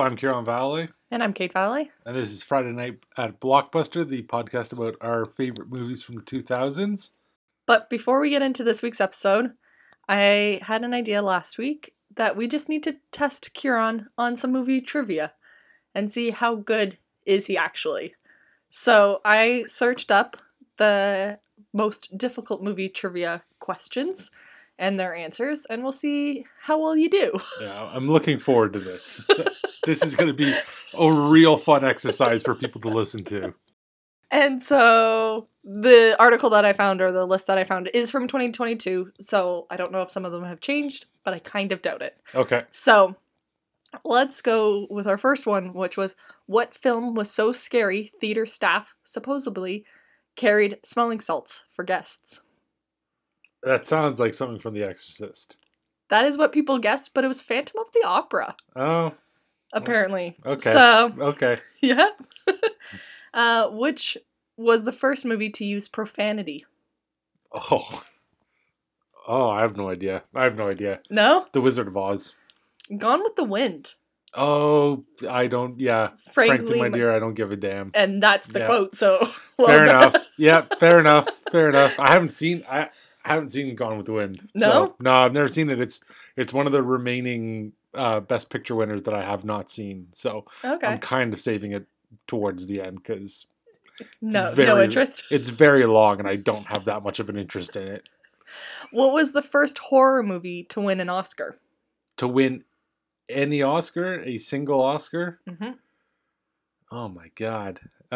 I'm Kieran Valley. And I'm Kate Valley. And this is Friday Night at Blockbuster, the podcast about our favorite movies from the 2000s. But before we get into this week's episode, I had an idea last week that we just need to test Kieran on some movie trivia and see how good is he actually. So I searched up the most difficult movie trivia questions and their answers, and we'll see how well you do. Yeah, I'm looking forward to this. This is going to be a real fun exercise for people to listen to. And so the article that I found, or the list that I found, is from 2022, so I don't know if some of them have changed, but I kind of doubt it. Okay. So let's go with our first one, which was, what film was so scary theater staff supposedly carried smelling salts for guests? That sounds like something from The Exorcist. That is what people guessed, but it was Phantom of the Opera, Oh, apparently. okay. So, Okay. yeah. Which was the first movie to use profanity? Oh, I have no idea. No? The Wizard of Oz. Gone with the Wind. Oh, I don't, yeah. Frankly, my dear, I don't give a damn. And that's the Yeah. quote, so well Fair done. enough. Yeah, fair enough. I haven't seen Gone with the Wind. No? So, no, I've never seen it. It's one of the remaining Best Picture winners that I have not seen. So Okay. I'm kind of saving it towards the end because No very- interest. it's very long and I don't have that much of an interest in it. What was the first horror movie to win an Oscar? To win any Oscar, a single Oscar? Mm-hmm. Oh my God.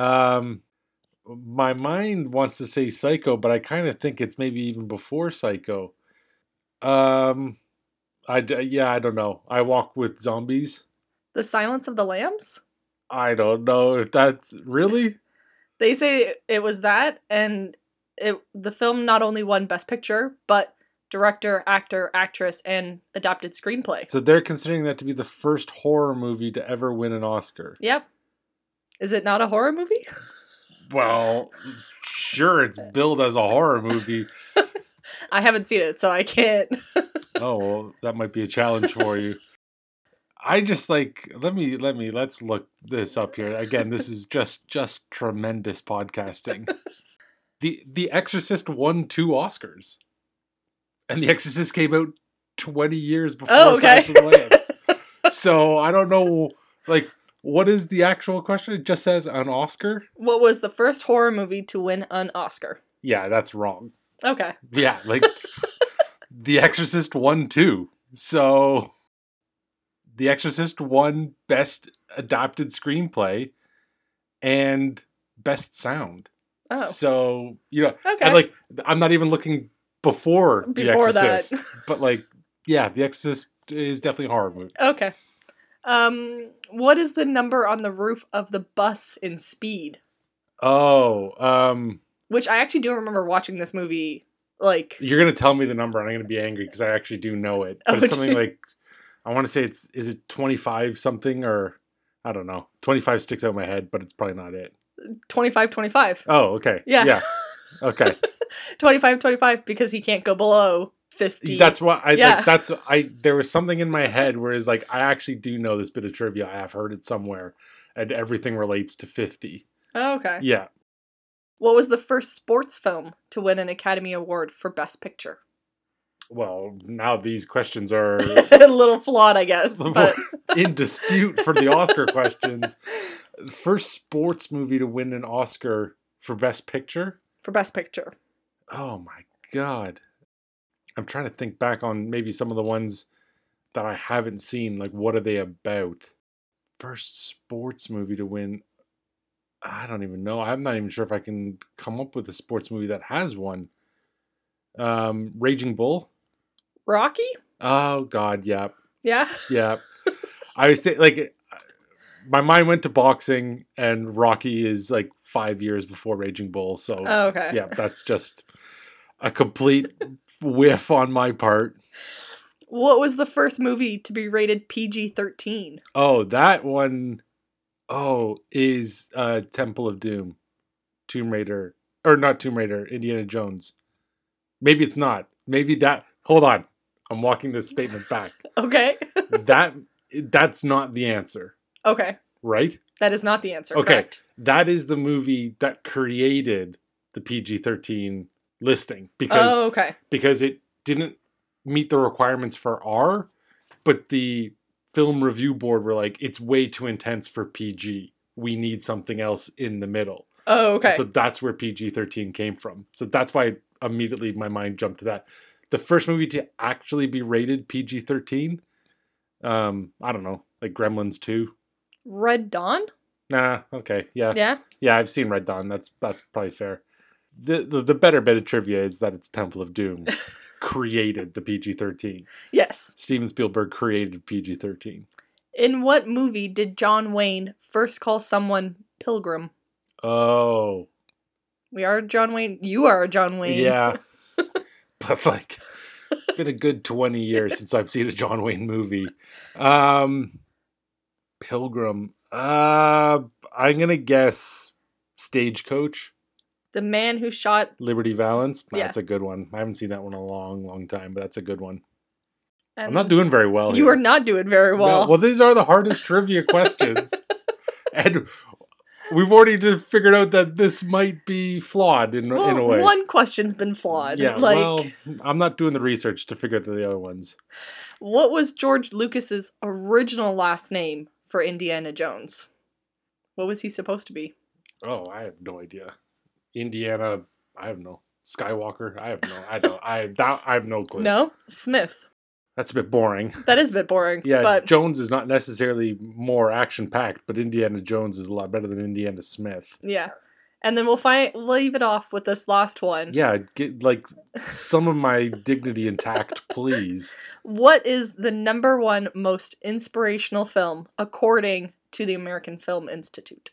My mind wants to say Psycho, but I kind of think it's maybe even before Psycho. I don't know. I Walk with Zombies. The Silence of the Lambs? I don't know if that's really. They say it was that, and the film not only won Best Picture, but director, actor, actress, and adapted screenplay. So they're considering that to be the first horror movie to ever win an Oscar. Yep. Is it not a horror movie? Well, sure, it's billed as a horror movie. I haven't seen it, so I can't. Oh, well, that might be a challenge for you. I just let's look this up here. Again, this is just tremendous podcasting. The Exorcist won 2 Oscars. And The Exorcist came out 20 years before Silence of the Lambs. So I don't know, what is the actual question? It just says an Oscar? What was the first horror movie to win an Oscar? Yeah, that's wrong. Okay. Yeah, The Exorcist won 2. So The Exorcist won Best Adapted Screenplay and Best Sound. Oh. So, Okay. and I'm not even looking before The Exorcist. That. But The Exorcist is definitely a horror movie. Okay. What is the number on the roof of the bus in Speed? Oh, Which I actually do remember watching this movie, you're going to tell me the number and I'm going to be angry because I actually do know it. But it's something I want to say is it 25 something or I don't know. 25 sticks out in my head, but it's probably not it. 25. Oh, okay. Yeah. Okay. 25 because he can't go below 50. That's what there was something in my head where it's I actually do know this bit of trivia. I have heard it somewhere and everything relates to 50. Oh, okay. Yeah. What was the first sports film to win an Academy Award for Best Picture? Well, now these questions are A little flawed, I guess. But in dispute for the Oscar questions. First sports movie to win an Oscar for Best Picture? For Best Picture. Oh my God. I'm trying to think back on maybe some of the ones that I haven't seen. What are they about? First sports movie to win. I don't even know. I'm not even sure if I can come up with a sports movie that has one. Raging Bull? Rocky? Oh God, yeah. Yeah? Yeah. I was my mind went to boxing and Rocky is 5 years before Raging Bull. So Oh, okay. yeah, that's just a complete whiff on my part. What was the first movie to be rated PG-13? Oh, that one. Oh, is Temple of Doom, Tomb Raider, or not Tomb Raider, Indiana Jones. Maybe it's not. Maybe that. Hold on, I'm walking this statement back. Okay. That's not the answer. Okay. right? That is not the answer, Okay. correct? That is the movie that created the PG-13 listing because Oh, okay. it didn't meet the requirements for R, but the film review board were like, it's way too intense for PG. We need something else in the middle. Oh, okay. So that's where PG-13 came from. So that's why immediately my mind jumped to that. The first movie to actually be rated PG-13, I don't know, like Gremlins 2. Red Dawn? Nah, okay, yeah. Yeah. Yeah, I've seen Red Dawn. That's probably fair. The better bit of trivia is that it's Temple of Doom created the PG-13. Yes. Steven Spielberg created PG-13. In what movie did John Wayne first call someone Pilgrim? Oh. We are John Wayne. You are John Wayne. Yeah. But like, it's been a good 20 years since I've seen a John Wayne movie. Pilgrim. I'm going to guess Stagecoach. The man who shot... Liberty Valance. Yeah. That's a good one. I haven't seen that one in a long, long time, but that's a good one. And I'm not doing very well You here. are not doing very well. No, well, these are the hardest trivia questions. And we've already figured out that this might be flawed in a way. One question's been flawed. Yeah, Like, well, I'm not doing the research to figure out the other ones. what was George Lucas's original last name for Indiana Jones? What was he supposed to be? Oh, I have no idea. Indiana, I have no. Skywalker, I have no. I have no clue. No? Smith. That's a bit boring. That is a bit boring. Yeah, But Jones is not necessarily more action-packed, but Indiana Jones is a lot better than Indiana Smith. yeah. And then we'll leave it off with this last one. Yeah, get like some of my dignity intact, please. What is the number one most inspirational film according to the American Film Institute?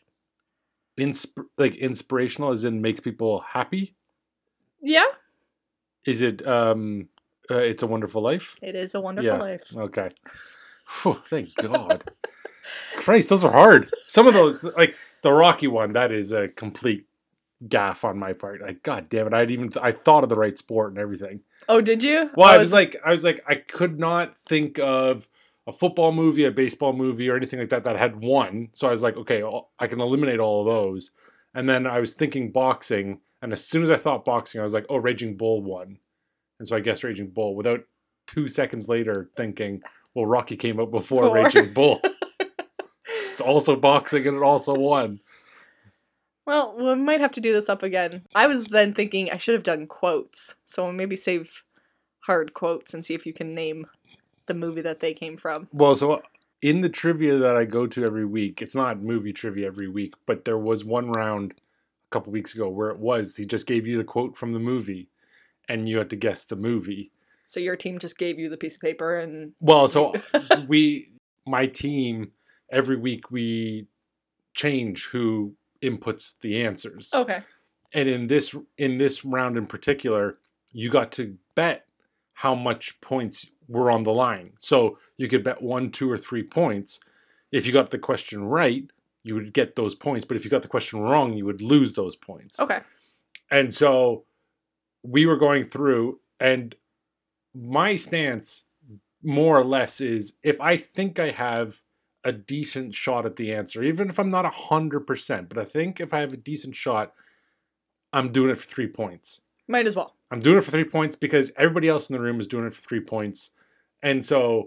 Inspirational as in makes people happy? Yeah, Is it It's a Wonderful Life? it is a Wonderful Life. Okay. Whew, thank God. Christ, those were hard. Some of those, like the Rocky one, that is a complete gaffe on my part. Like, God damn it, I thought of the right sport and everything. Oh, did you? Well, I was like, I could not think of a football movie, a baseball movie, or anything like that had one. So I was like, okay, I can eliminate all of those. And then I was thinking boxing, and as soon as I thought boxing, I was like, oh, Raging Bull won. And so I guessed Raging Bull without 2 seconds later thinking, well, Rocky came out before Raging Bull. It's also boxing and it also won. Well, we might have to do this up again. I was then thinking I should have done quotes. So maybe save hard quotes and see if you can name the movie that they came from. Well, so in the trivia that I go to every week, it's not movie trivia every week, but there was one round a couple weeks ago where he just gave you the quote from the movie and you had to guess the movie. So your team just gave you the piece of paper and... Well, so my team, every week we change who inputs the answers. Okay. And in this round in particular, you got to bet how much points were on the line. So you could bet 1, 2, or 3 points. If you got the question right, you would get those points. But if you got the question wrong, you would lose those points. Okay. And so we were going through, and my stance more or less is if I think I have a decent shot at the answer, even if I'm not 100%, but I think if I have a decent shot, I'm doing it for 3 points. Might as well. I'm doing it for 3 points because everybody else in the room is doing it for 3 points. And so,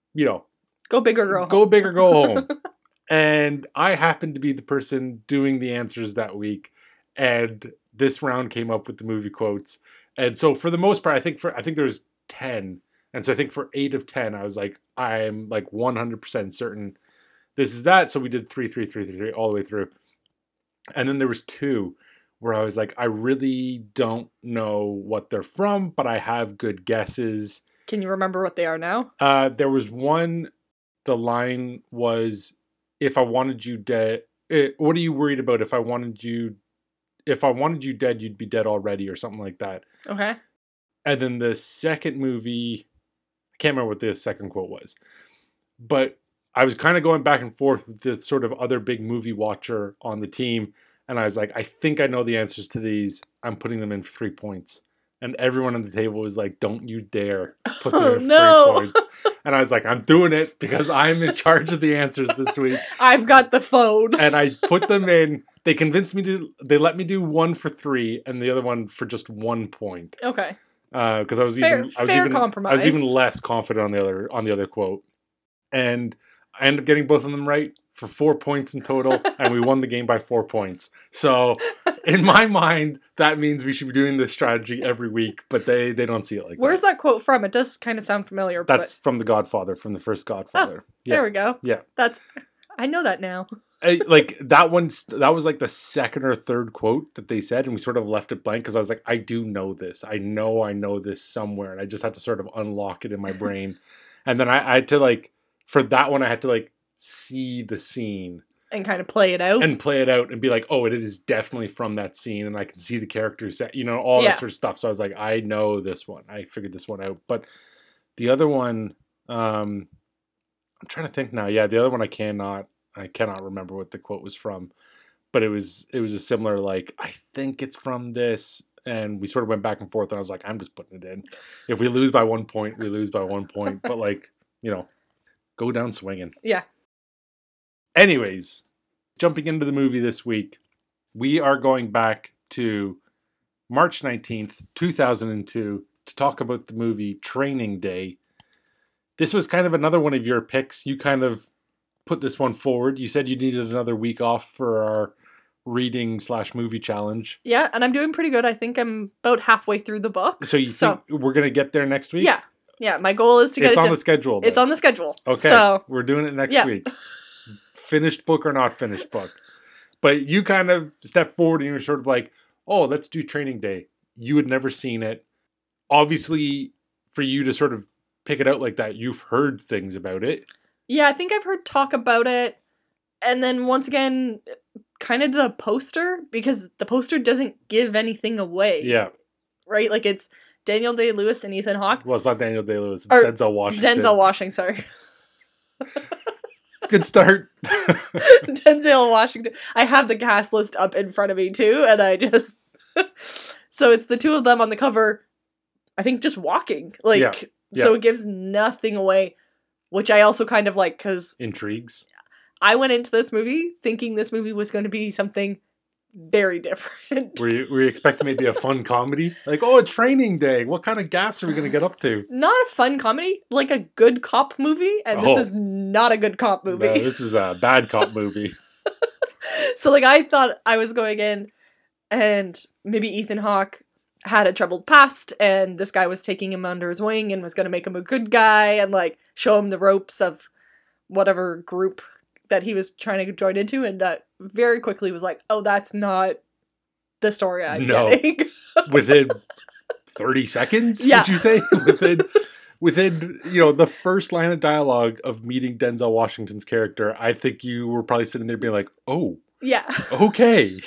go big or go home. Go big or go home. And I happened to be the person doing the answers that week. And this round came up with the movie quotes. And so for the most part, I think there's 10. And so I think for 8 of 10, I was like, I'm like 100% certain this is that. So we did 3, 3, 3, 3, 3 all the way through. And then there was 2 where I was like, I really don't know what they're from, but I have good guesses. Can you remember what they are now? There was one, the line was, if I wanted you dead, what are you worried about? If I wanted you dead, you'd be dead already, or something like that. Okay. And then the second movie, I can't remember what the second quote was, but I was kind of going back and forth with the sort of other big movie watcher on the team. And I was like, I think I know the answers to these. I'm putting them in for 3 points. And everyone on the table was like, don't you dare put Oh, there 3 no. points. And I was like, I'm doing it because I'm in charge of the answers this week. I've got the phone. And I put them in. They convinced me they let me do one for 3 and the other one for just 1 point. Okay. Because I was Fair compromise. I was even less confident on the other quote. And I ended up getting both of them right for 4 points in total, and we won the game by 4 points. So in my mind, that means we should be doing this strategy every week, but they don't see it like Where's that. that quote from? It does kind of sound familiar. That's from The Godfather, from the first Godfather. There we go. Yeah. I know that now. Like that was like the second or third quote that they said, and we sort of left it blank because I was like, I do know this. I know this somewhere, and I just had to sort of unlock it in my brain. And then I had to like, for that one, I had to like see the scene And kind of play it out. And be like, oh, it is definitely from that scene, and I can see the characters, all Yeah. that sort of stuff. So I was like, I know this one. I figured this one out. But the other one, I'm trying to think now. Yeah, the other one I cannot remember what the quote was from, but it was a similar, like, I think it's from this, and we sort of went back and forth, and I was like, I'm just putting it in. If we lose by 1 point, we lose by 1 point, but like, go down swinging. Yeah. Anyways, jumping into the movie this week, we are going back to March 19th, 2002 to talk about the movie Training Day. This was kind of another one of your picks. You kind of put this one forward. You said you needed another week off for our reading/movie challenge. Yeah, and I'm doing pretty good. I think I'm about halfway through the book. So you think we're going to get there next week? Yeah. Yeah, my goal is to get it on the schedule. It's on the schedule. Okay, so we're doing it next week. Finished book or not finished book. But you kind of stepped forward and you're sort of like, oh, let's do Training Day. You had never seen it. Obviously, for you to sort of pick it out like that, you've heard things about it. Yeah, I think I've heard talk about it. And then once again, kind of the poster, because the poster doesn't give anything away. Yeah. Right? Like, it's Daniel Day-Lewis and Ethan Hawke. Well, it's not Daniel Day-Lewis. It's Denzel Washington. Denzel Washington, sorry. It's a good start. Denzel Washington. I have the cast list up in front of me, too, and I just... So it's the two of them on the cover, I think just walking. Like, yeah. So it gives nothing away, which I also kind of like, because... Intrigues. I went into this movie thinking this movie was going to be something very different. Were you expecting maybe a fun comedy? Like, oh, it's Training Day. What kind of gaffes are we going to get up to? Not a fun comedy, like a good cop movie, and this is not a good cop movie. No, this is a bad cop movie. So, like, I thought I was going in, and maybe Ethan Hawke had a troubled past, and this guy was taking him under his wing and was going to make him a good guy and, like, show him the ropes of whatever group that he was trying to join into, and very quickly was like, oh, that's not the story I'm getting. Within 30 seconds, yeah. Would you say? Within the first line of dialogue of meeting Denzel Washington's character, I think you were probably sitting there being like, oh, yeah, okay.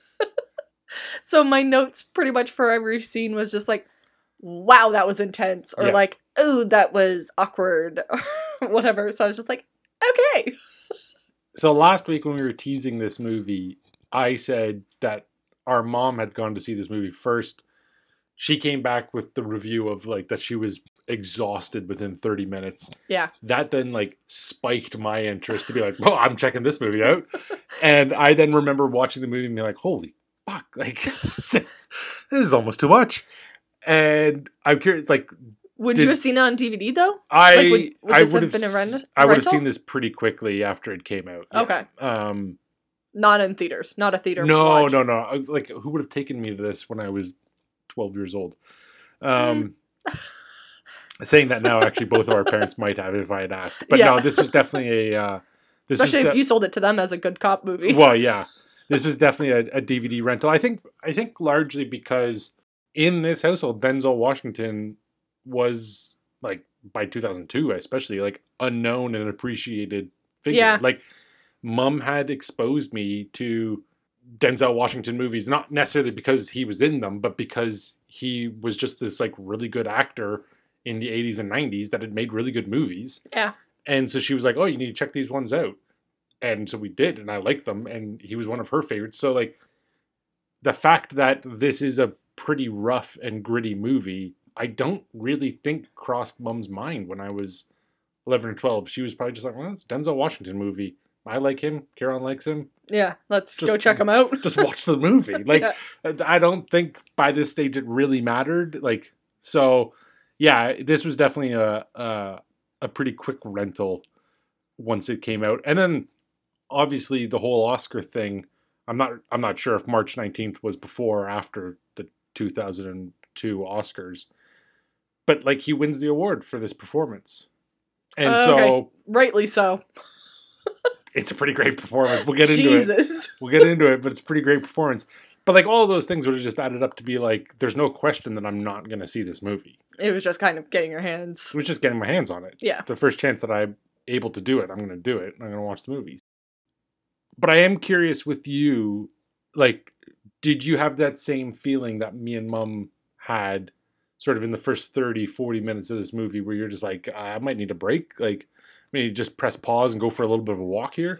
So my notes pretty much for every scene was just like, wow, that was intense, or like, oh, that was awkward, or whatever. So I was just like, okay. So last week when we were teasing this movie, I said that our mom had gone to see this movie first. She came back with the review of like that she was exhausted within 30 minutes. Yeah. That then like spiked my interest to be like, well, I'm checking this movie out. And I then remember watching the movie and being like, holy fuck, like this is almost too much. And I'm curious, like, would you have seen it on DVD though? I would have rental? seen this pretty quickly after it came out. Yeah. Okay. Not in theaters. Not a theater. No. watch. No. Like, who would have taken me to this when I was 12 years old? Saying that now, actually, both of our parents might have if I had asked. But no, this was definitely especially if you sold it to them as a good cop movie. Well, yeah, this was definitely a DVD rental. I think largely because in this household, Denzel Washington was, like, by 2002 especially, like, unknown and appreciated figure. Yeah. Like, Mom had exposed me to Denzel Washington movies, not necessarily because he was in them, but because he was just this, like, really good actor in the 80s and 90s that had made really good movies. Yeah. And so she was like, oh, you need to check these ones out. And so we did, and I liked them, and he was one of her favorites. So, like, the fact that this is a pretty rough and gritty movie, I don't really think crossed Mom's mind when I was 11 or 12. She was probably just like, well, it's a Denzel Washington movie. I like him. Kieran likes him. Yeah, let's go check him out. Just watch the movie. Like, Yeah. I don't think by this stage it really mattered. Like, so yeah, this was definitely a pretty quick rental once it came out. And then obviously the whole Oscar thing, I'm not sure if March 19th was before or after the 2002 Oscars, but like he wins the award for this performance. And so rightly so. It's a pretty great performance. We'll get into Jesus. it. We'll get into it, but it's a pretty great performance. But like all of those things would have just added up to be like, there's no question that I'm not going to see this movie. It was just kind of getting your hands. It was just getting my hands on it. Yeah. The first chance that I'm able to do it, I'm going to do it. I'm going to watch the movies. But I am curious with you, like, did you have that same feeling that me and Mum had sort of in the first 30, 40 minutes of this movie where you're just like, I might need a break? Like, maybe just press pause and go for a little bit of a walk here?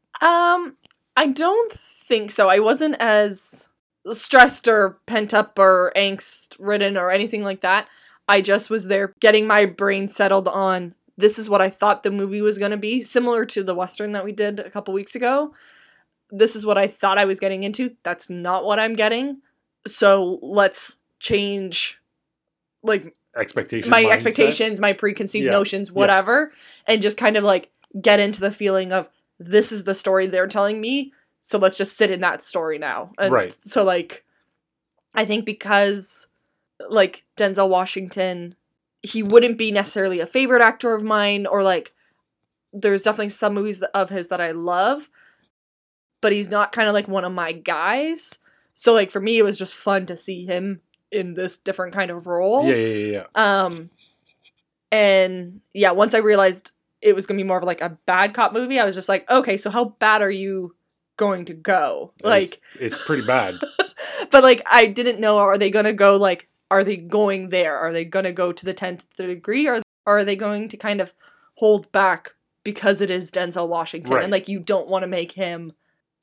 I don't think so. I wasn't as stressed or pent up or angst ridden or anything like that. I just was there getting my brain settled on this is what I thought the movie was going to be, similar to the Western that we did a couple weeks ago. This is what I thought I was getting into. That's not what I'm getting. So let's change like expectations, my mindset. Expectations, my preconceived notions, whatever, and just kind of like get into the feeling of this is the story they're telling me. So let's just sit in that story now. And right. So like, I think because like Denzel Washington, he wouldn't be necessarily a favorite actor of mine, or like there's definitely some movies of his that I love, but he's not kind of like one of my guys. So like for me, it was just fun to see him in this different kind of role. Yeah. And yeah, once I realized it was gonna be more of like a bad cop movie, I was just like, okay, so how bad are you going to go? Like, it's pretty bad. But like, I didn't know, are they gonna go like, are they going there? Are they gonna go to the 10th degree? Or are they going to kind of hold back because it is Denzel Washington? Right. And like, you don't want to make him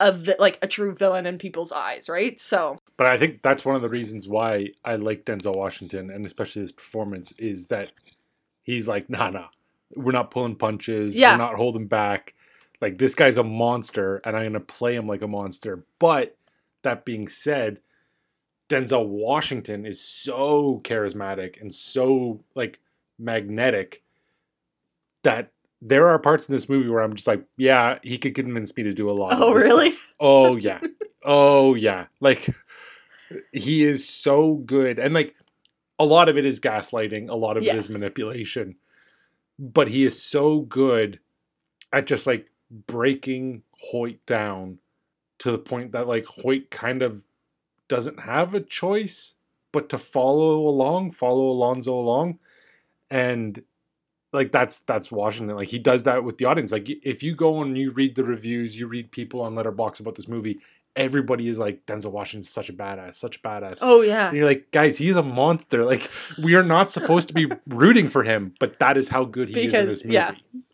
a true villain in people's eyes, right? So, but I think that's one of the reasons why I like Denzel Washington, and especially his performance, is that he's like, nah, we're not pulling punches, we're not holding back. Like, this guy's a monster, and I'm gonna play him like a monster. But that being said, Denzel Washington is so charismatic and so like magnetic that there are parts in this movie where I'm just like, yeah, he could convince me to do a lot of this really? stuff. Oh, yeah. Oh, yeah. Like, he is so good. And, like, a lot of it is gaslighting. A lot of it is manipulation. But he is so good at just, like, breaking Hoyt down to the point that, like, Hoyt kind of doesn't have a choice but to follow Alonzo along. And like that's Washington. Like, he does that with the audience. Like, if you go and you read the reviews, you read people on Letterboxd about this movie, everybody is like, Denzel Washington's such a badass. Oh yeah. And you're like, guys, he's a monster. Like, we are not supposed to be rooting for him, but that is how good he is in this movie. Yeah.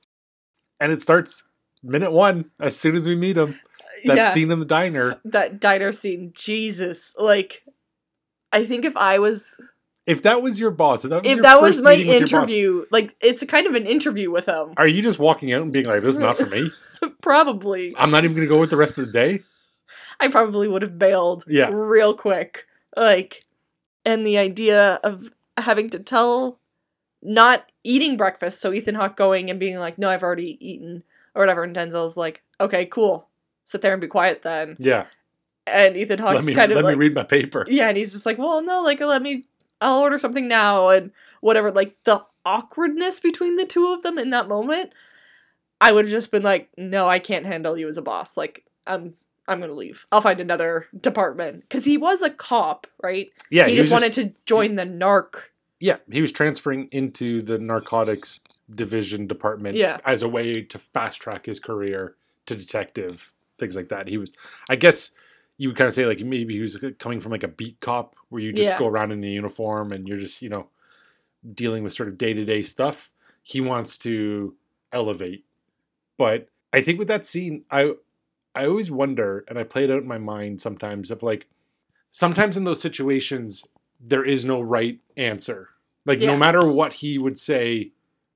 And it starts minute 1 as soon as we meet him. That scene in the diner. That diner scene, Jesus. Like, I think if that was your boss, if that was my interview, like, it's a kind of an interview with him. Are you just walking out and being like, this is not for me? Probably. I'm not even going to go with the rest of the day? I probably would have bailed real quick. Like, and the idea of having to tell not eating breakfast, so Ethan Hawke going and being like, no, I've already eaten, or whatever, and Denzel's like, okay, cool. Sit there and be quiet then. Yeah. And Ethan Hawke's kind of let me read my paper. Yeah, and he's just like, well, no, like, I'll order something now, and whatever. Like, the awkwardness between the two of them in that moment, I would have just been like, no, I can't handle you as a boss. Like, I'm gonna leave. I'll find another department. Because he was a cop, right? Yeah. He just wanted to join the narc. Yeah, he was transferring into the narcotics division department as a way to fast track his career to detective, things like that. He was, I guess you would kind of say, like, maybe he was coming from like a beat cop where you just go around in a uniform and you're just, dealing with sort of day-to-day stuff. He wants to elevate. But I think with that scene, I always wonder, and I play it out in my mind sometimes, of like, sometimes in those situations, there is no right answer. Like, Yeah. no matter what he would say,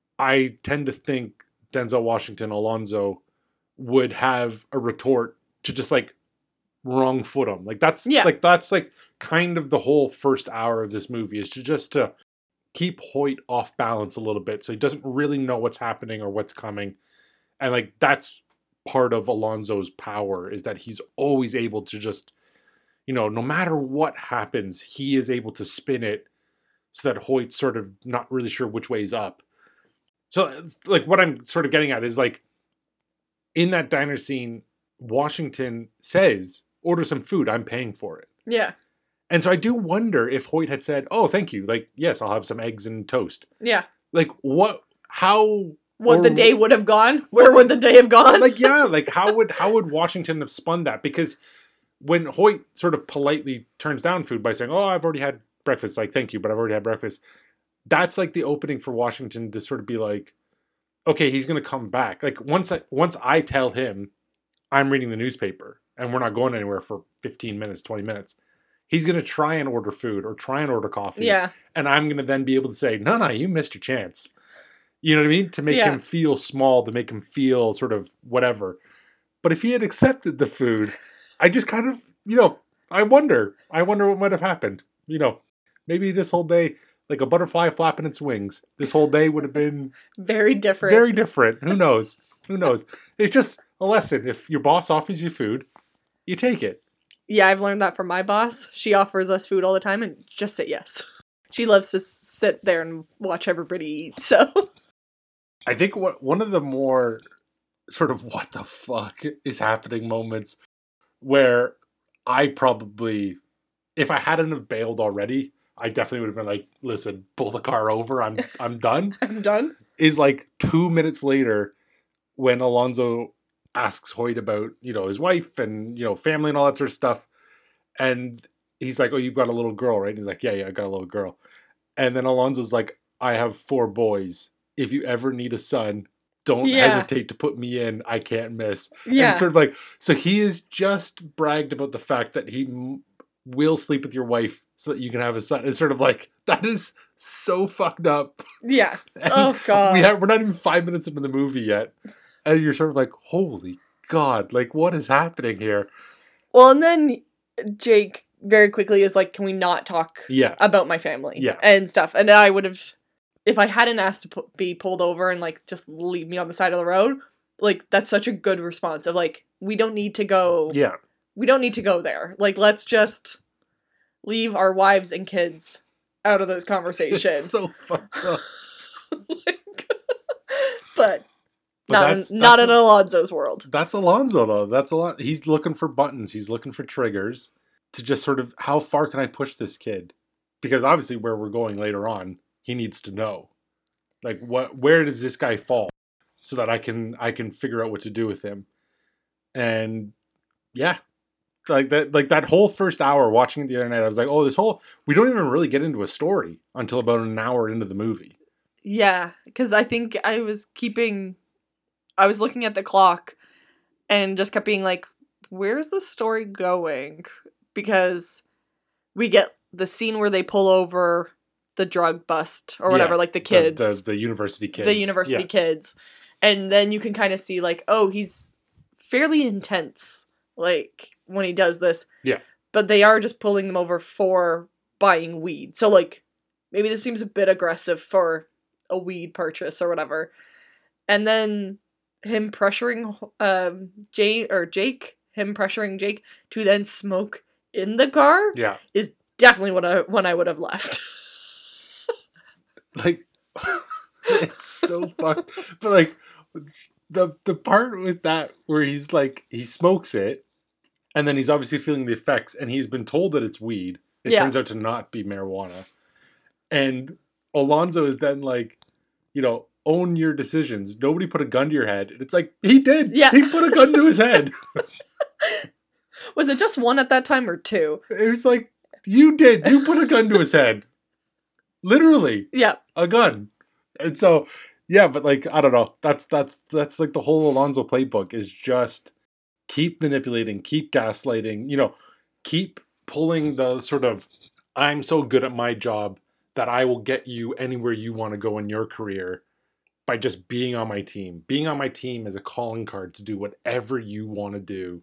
I tend to think Denzel Washington, Alonzo, would have a retort to just, like, wrong foot him. Like, that's kind of the whole first hour of this movie, is to keep Hoyt off balance a little bit, so he doesn't really know what's happening or what's coming. And, like, that's part of Alonzo's power, is that he's always able to just, no matter what happens, he is able to spin it so that Hoyt's sort of not really sure which way's up. So, like, what I'm sort of getting at is, like, in that diner scene, Washington says, order some food, I'm paying for it. Yeah. And so I do wonder if Hoyt had said, oh, thank you. Like, yes, I'll have some eggs and toast. Yeah. Like, how... What the day would have gone? Where would the day have gone? Like, yeah, like, how would Washington have spun that? Because when Hoyt sort of politely turns down food by saying, oh, I've already had breakfast, like, thank you, but I've already had breakfast. That's, like, the opening for Washington to sort of be like, okay, he's going to come back. Like, once I tell him I'm reading the newspaper and we're not going anywhere for 15 minutes, 20 minutes, he's going to try and order food or try and order coffee. Yeah. And I'm going to then be able to say, no, you missed your chance. You know what I mean? To make him feel small, to make him feel sort of whatever. But if he had accepted the food, I just kind of, I wonder what might have happened. Maybe this whole day, like a butterfly flapping its wings, this whole day would have been very different. Very different. Who knows? It's just a lesson. If your boss offers you food, you take it. Yeah, I've learned that from my boss. She offers us food all the time and just say yes. She loves to sit there and watch everybody eat, so... I think one of the more sort of what the fuck is happening moments where I probably, if I hadn't have bailed already, I definitely would have been like, listen, pull the car over. I'm done. I'm done. Is like 2 minutes later when Alonzo asks Hoyt about, his wife and, family and all that sort of stuff. And he's like, oh, you've got a little girl, right? And he's like, yeah, I got a little girl. And then Alonzo's like, I have 4 boys. If you ever need a son, don't hesitate to put me in. I can't miss. Yeah. And it's sort of like, so he has just bragged about the fact that he will sleep with your wife so that you can have a son. It's sort of like, that is so fucked up. Yeah. And oh, God. We're not even 5 minutes into the movie yet. And you're sort of like, holy God, like, what is happening here? Well, and then Jake very quickly is like, can we not talk about my family? Yeah. And stuff. And I would have... If I hadn't asked to be pulled over and, like, just leave me on the side of the road, like, that's such a good response of, like, we don't need to go... Yeah. We don't need to go there. Like, let's just leave our wives and kids out of those conversations. It's so fucked up. But not in Alonzo's world. That's Alonzo, though. That's a lot. He's looking for buttons. He's looking for triggers to just sort of, how far can I push this kid? Because obviously where we're going later on, he needs to know, like, where does this guy fall, so that I can figure out what to do with him. And yeah, like that whole first hour watching it the other night, I was like, oh, we don't even really get into a story until about an hour into the movie. Yeah, because I think I was looking at the clock and just kept being like, where's the story going? Because we get the scene where they pull over the drug bust or whatever, like the kids. The university kids. The university kids. And then you can kind of see, like, oh, he's fairly intense, like, when he does this. Yeah. But they are just pulling them over for buying weed. So, like, maybe this seems a bit aggressive for a weed purchase or whatever. And then him pressuring Jake, him pressuring Jake to then smoke in the car is definitely when I would have left. Like, it's so fucked. But, like, the part with that where he's like, he smokes it, and then he's obviously feeling the effects, and he's been told that it's weed. It turns out to not be marijuana. And Alonzo is then like, own your decisions. Nobody put a gun to your head. And it's like, he did. Yeah. He put a gun to his head. Was it just one at that time or 2? It was like, you did. You put a gun to his head. Literally. Yeah. A gun. And so, yeah, but, like, I don't know. That's like the whole Alonzo playbook is just keep manipulating, keep gaslighting, keep pulling the sort of, I'm so good at my job that I will get you anywhere you want to go in your career by just being on my team. Being on my team is a calling card to do whatever you want to do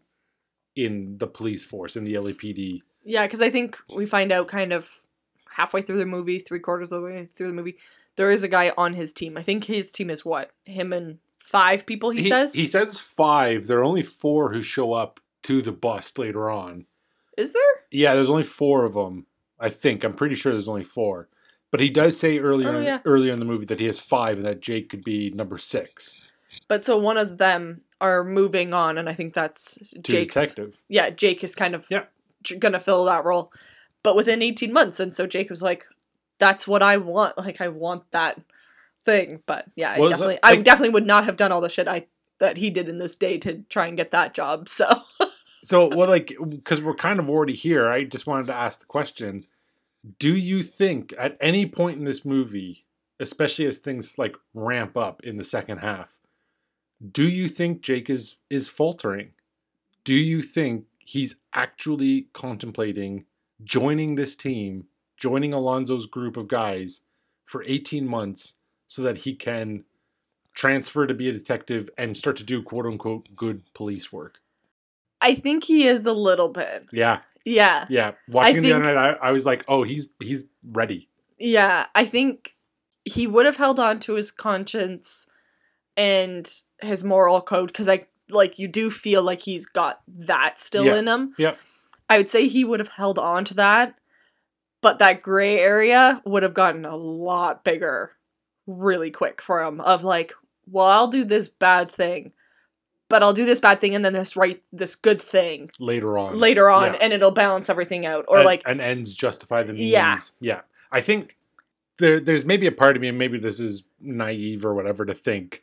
in the police force, in the LAPD. Yeah, because I think we find out kind of halfway through the movie, 3/4 of the way through the movie, there is a guy on his team. I think his team is what? Him and 5 people, he says? He says 5. There are only 4 who show up to the bust later on. Is there? Yeah, there's only 4 of them, I think. I'm pretty sure there's only 4. But he does say earlier in the movie that he has 5 and that Jake could be number 6. But so one of them are moving on, and I think that's Jake's... detective. Yeah, Jake is kind of gonna fill that role. But within 18 months, and so Jake was like, that's what I want. Like, I want that thing. But yeah, I definitely would not have done all the shit that he did in this day to try and get that job, so... So, well, like, because we're kind of already here, I just wanted to ask the question, do you think at any point in this movie, especially as things, like, ramp up in the second half, do you think Jake is faltering? Do you think he's actually contemplating joining this team, joining Alonzo's group of guys for 18 months so that he can transfer to be a detective and start to do quote-unquote good police work? I think he is a little bit. Yeah. Yeah. Yeah. Watching the other night, I was like, oh, he's ready. Yeah. I think he would have held on to his conscience and his moral code, because you do feel like he's got that still in him. Yep. I would say he would have held on to that, but that gray area would have gotten a lot bigger really quick for him, of like, well, I'll do this bad thing, but I'll do this bad thing and then this good thing later on, yeah. And it'll balance everything out, or and ends justify the means. Yeah. I think there's maybe a part of me, and maybe this is naive or whatever, to think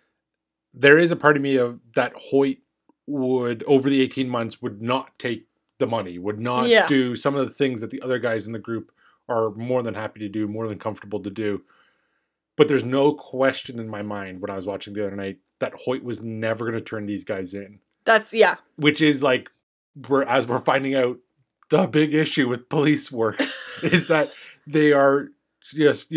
there is a part of me of that Hoyt would, over the 18 months, would not take the money, would not do some of the things that the other guys in the group are more than happy to do, more than comfortable to do. But there's no question in my mind when I was watching the other night that Hoyt was never going to turn these guys in. Which is like, as we're finding out, the big issue with police work is that they are just,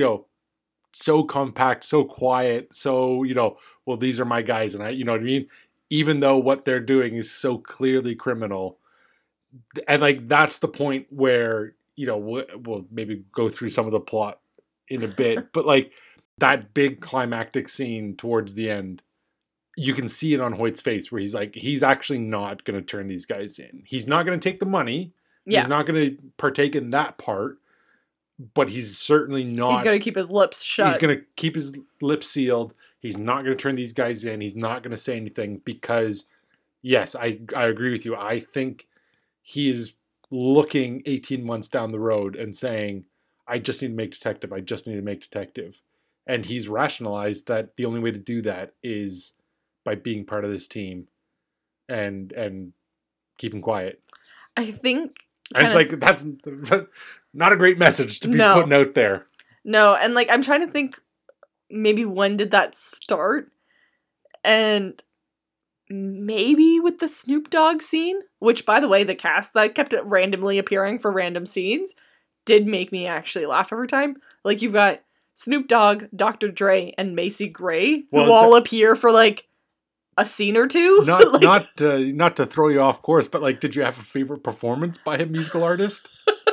so compact, so quiet, so, well, these are my guys, and you know what I mean? Even though what they're doing is so clearly criminal. And like, that's the point where, we'll maybe go through some of the plot in a bit, but like that big climactic scene towards the end, you can see it on Hoyt's face where he's like, he's actually not going to turn these guys in. He's not going to take the money. Yeah. He's not going to partake in that part, but he's certainly not. He's going to keep his lips shut. He's going to keep his lips sealed. He's not going to turn these guys in. He's not going to say anything because, yes, I agree with you. I think he is looking 18 months down the road and saying, I just need to make detective. I just need to make detective. And he's rationalized that the only way to do that is by being part of this team and keeping quiet. I think... And it's like, that's not a great message to be putting out there. No, and like, I'm trying to think, maybe when did that start? And maybe with the Snoop Dogg scene, which, by the way, the cast that kept it randomly appearing for random scenes did make me actually laugh every time. Like, you've got Snoop Dogg, Dr. Dre, and Macy Gray, who all appear for like a scene or two. Not to throw you off course, but like, did you have a favorite performance by a musical artist?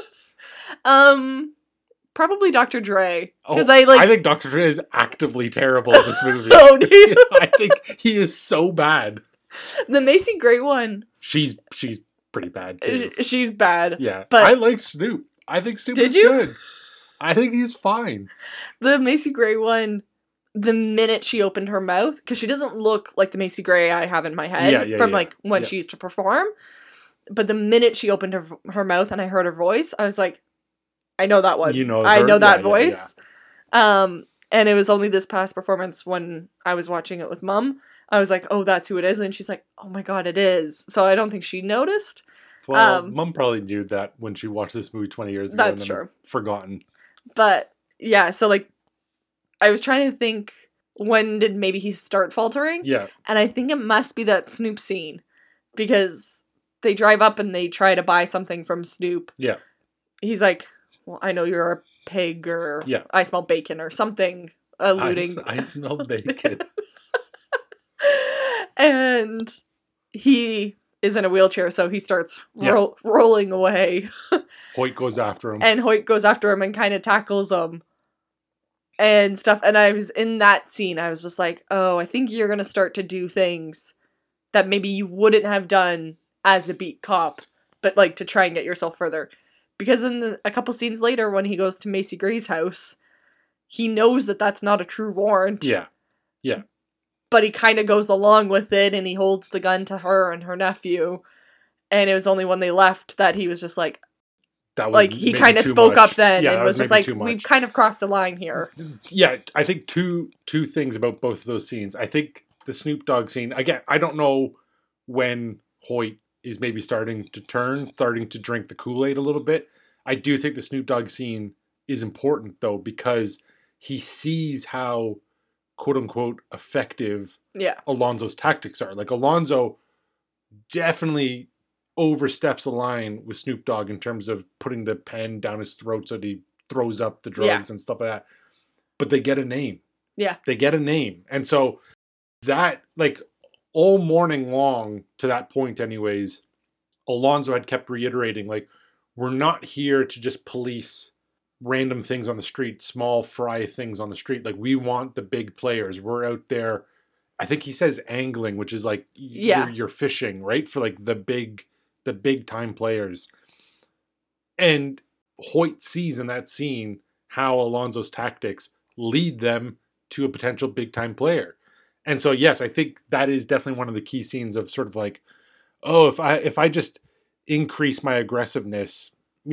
Probably Dr. Dre. Because I think Dr. Dre is actively terrible in this movie. Oh, do you? I think he is so bad. The Macy Gray one. She's pretty bad too. She's bad. Yeah, but I like Snoop. I think Snoop is good. I think he's fine. The Macy Gray one, the minute she opened her mouth, because she doesn't look like the Macy Gray I have in my head from like when she used to perform. But the minute she opened her mouth and I heard her voice, I was like, I know that one. I know that voice. Yeah. And it was only this past performance when I was watching it with Mom. I was like, oh, that's who it is. And she's like, oh my God, it is. So I don't think she noticed. Well, Mom probably knew that when she watched this movie 20 years ago. That's true. Forgotten. But yeah, so like, I was trying to think, when did maybe he start faltering? Yeah. And I think it must be that Snoop scene. Because they drive up and they try to buy something from Snoop. Yeah. He's like, well, I know you're a pig, or Yeah. I smell bacon, or something alluding. I smell bacon. And he is in a wheelchair, so he starts Yeah. rolling away. Hoyt goes after him. And Hoyt goes after him and kind of tackles him and stuff. And I was in that scene, I was just like, oh, I think you're going to start to do things that maybe you wouldn't have done as a beat cop, but like to try and get yourself further. Because in a couple scenes later, when he goes to Macy Gray's house, he knows that that's not a true warrant. Yeah. Yeah. But he kind of goes along with it, and he holds the gun to her and her nephew. And it was only when they left that he was just like, that was like, he maybe kind of too spoke much. up then, Yeah, and that was just maybe like, too much. we've kind of crossed the line here. Yeah, I think two things about both of those scenes. I think the Snoop Dogg scene, again, I don't know when Hoyt is maybe starting to drink the Kool-Aid a little bit. I do think the Snoop Dogg scene is important, though, because he sees how, quote-unquote, effective Alonzo's tactics are. Like, Alonzo definitely oversteps a line with Snoop Dogg in terms of putting the pen down his throat so that he throws up the drugs and stuff like that. But they get a name. Yeah. They get a name. And so that, like, all morning long, to that point anyways, Alonzo had kept reiterating, like, we're not here to just police random things on the street, small fry things on the street. Like, we want the big players. We're out there, I think he says angling, which is like you're fishing, right? For like the big time players. And Hoyt sees in that scene how Alonzo's tactics lead them to a potential big time player. And so, yes, I think that is definitely one of the key scenes of sort of like, oh, if I just increase my aggressiveness,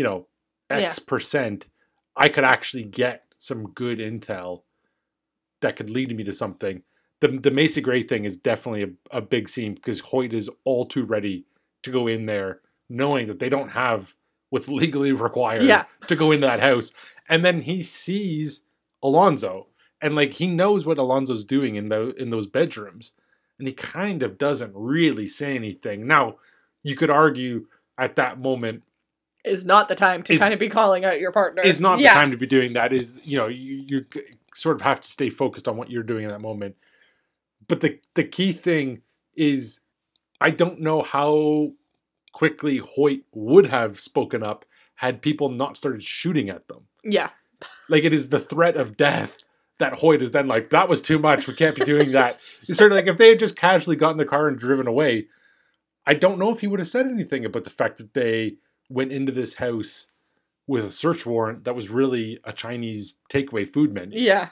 X percent, I could actually get some good intel that could lead me to something. The Macy Gray thing is definitely a big scene because Hoyt is all too ready to go in there knowing that they don't have what's legally required to go into that house. And then he sees Alonzo and like he knows what Alonzo's doing in those bedrooms. And he kind of doesn't really say anything. Now, you could argue at that moment is not the time to kind of be calling out your partner. Is not the time to be doing that. Is, you sort of have to stay focused on what you're doing in that moment. But the key thing is, I don't know how quickly Hoyt would have spoken up had people not started shooting at them. Yeah. Like, it is the threat of death that Hoyt is then like, that was too much. We can't be doing that. It's sort of like if they had just casually gotten in the car and driven away, I don't know if he would have said anything about the fact that they went into this house with a search warrant that was really a Chinese takeaway food menu. Yeah.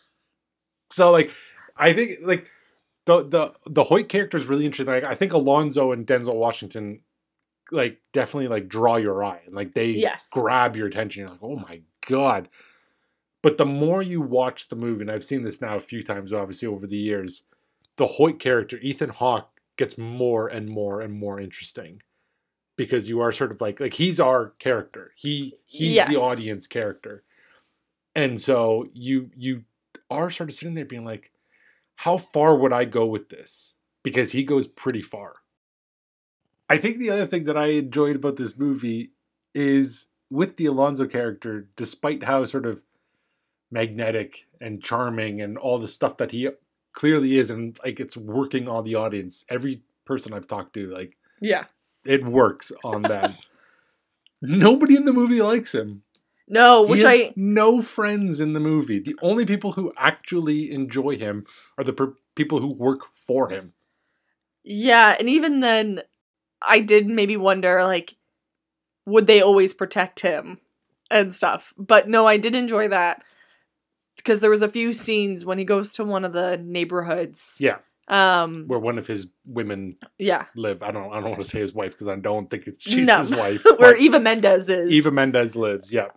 So, like, I think, like, the Hoyt character is really interesting. Like, I think Alonzo and Denzel Washington, like, definitely, like, draw your eye. And, like, they grab your attention. You're like, oh, my God. But the more you watch the movie, and I've seen this now a few times, obviously, over the years, the Hoyt character, Ethan Hawke, gets more and more and more interesting. Because you are sort of like he's our character. He's the audience character. And so you are sort of sitting there being like, how far would I go with this? Because he goes pretty far. I think the other thing that I enjoyed about this movie is with the Alonzo character, despite how sort of magnetic and charming and all the stuff that he clearly is, and like it's working on the audience. Every person I've talked to, like, it works on them. Nobody in the movie likes him. No, he has no friends in the movie. The only people who actually enjoy him are the people who work for him. Yeah, and even then, I did maybe wonder, like, would they always protect him and stuff? But no, I did enjoy that. Because there was a few scenes when he goes to one of the neighborhoods. Yeah. Where one of his women live. I don't want to say his wife because I don't think she's his wife. Where Eva Mendes is. Eva Mendes lives, yeah.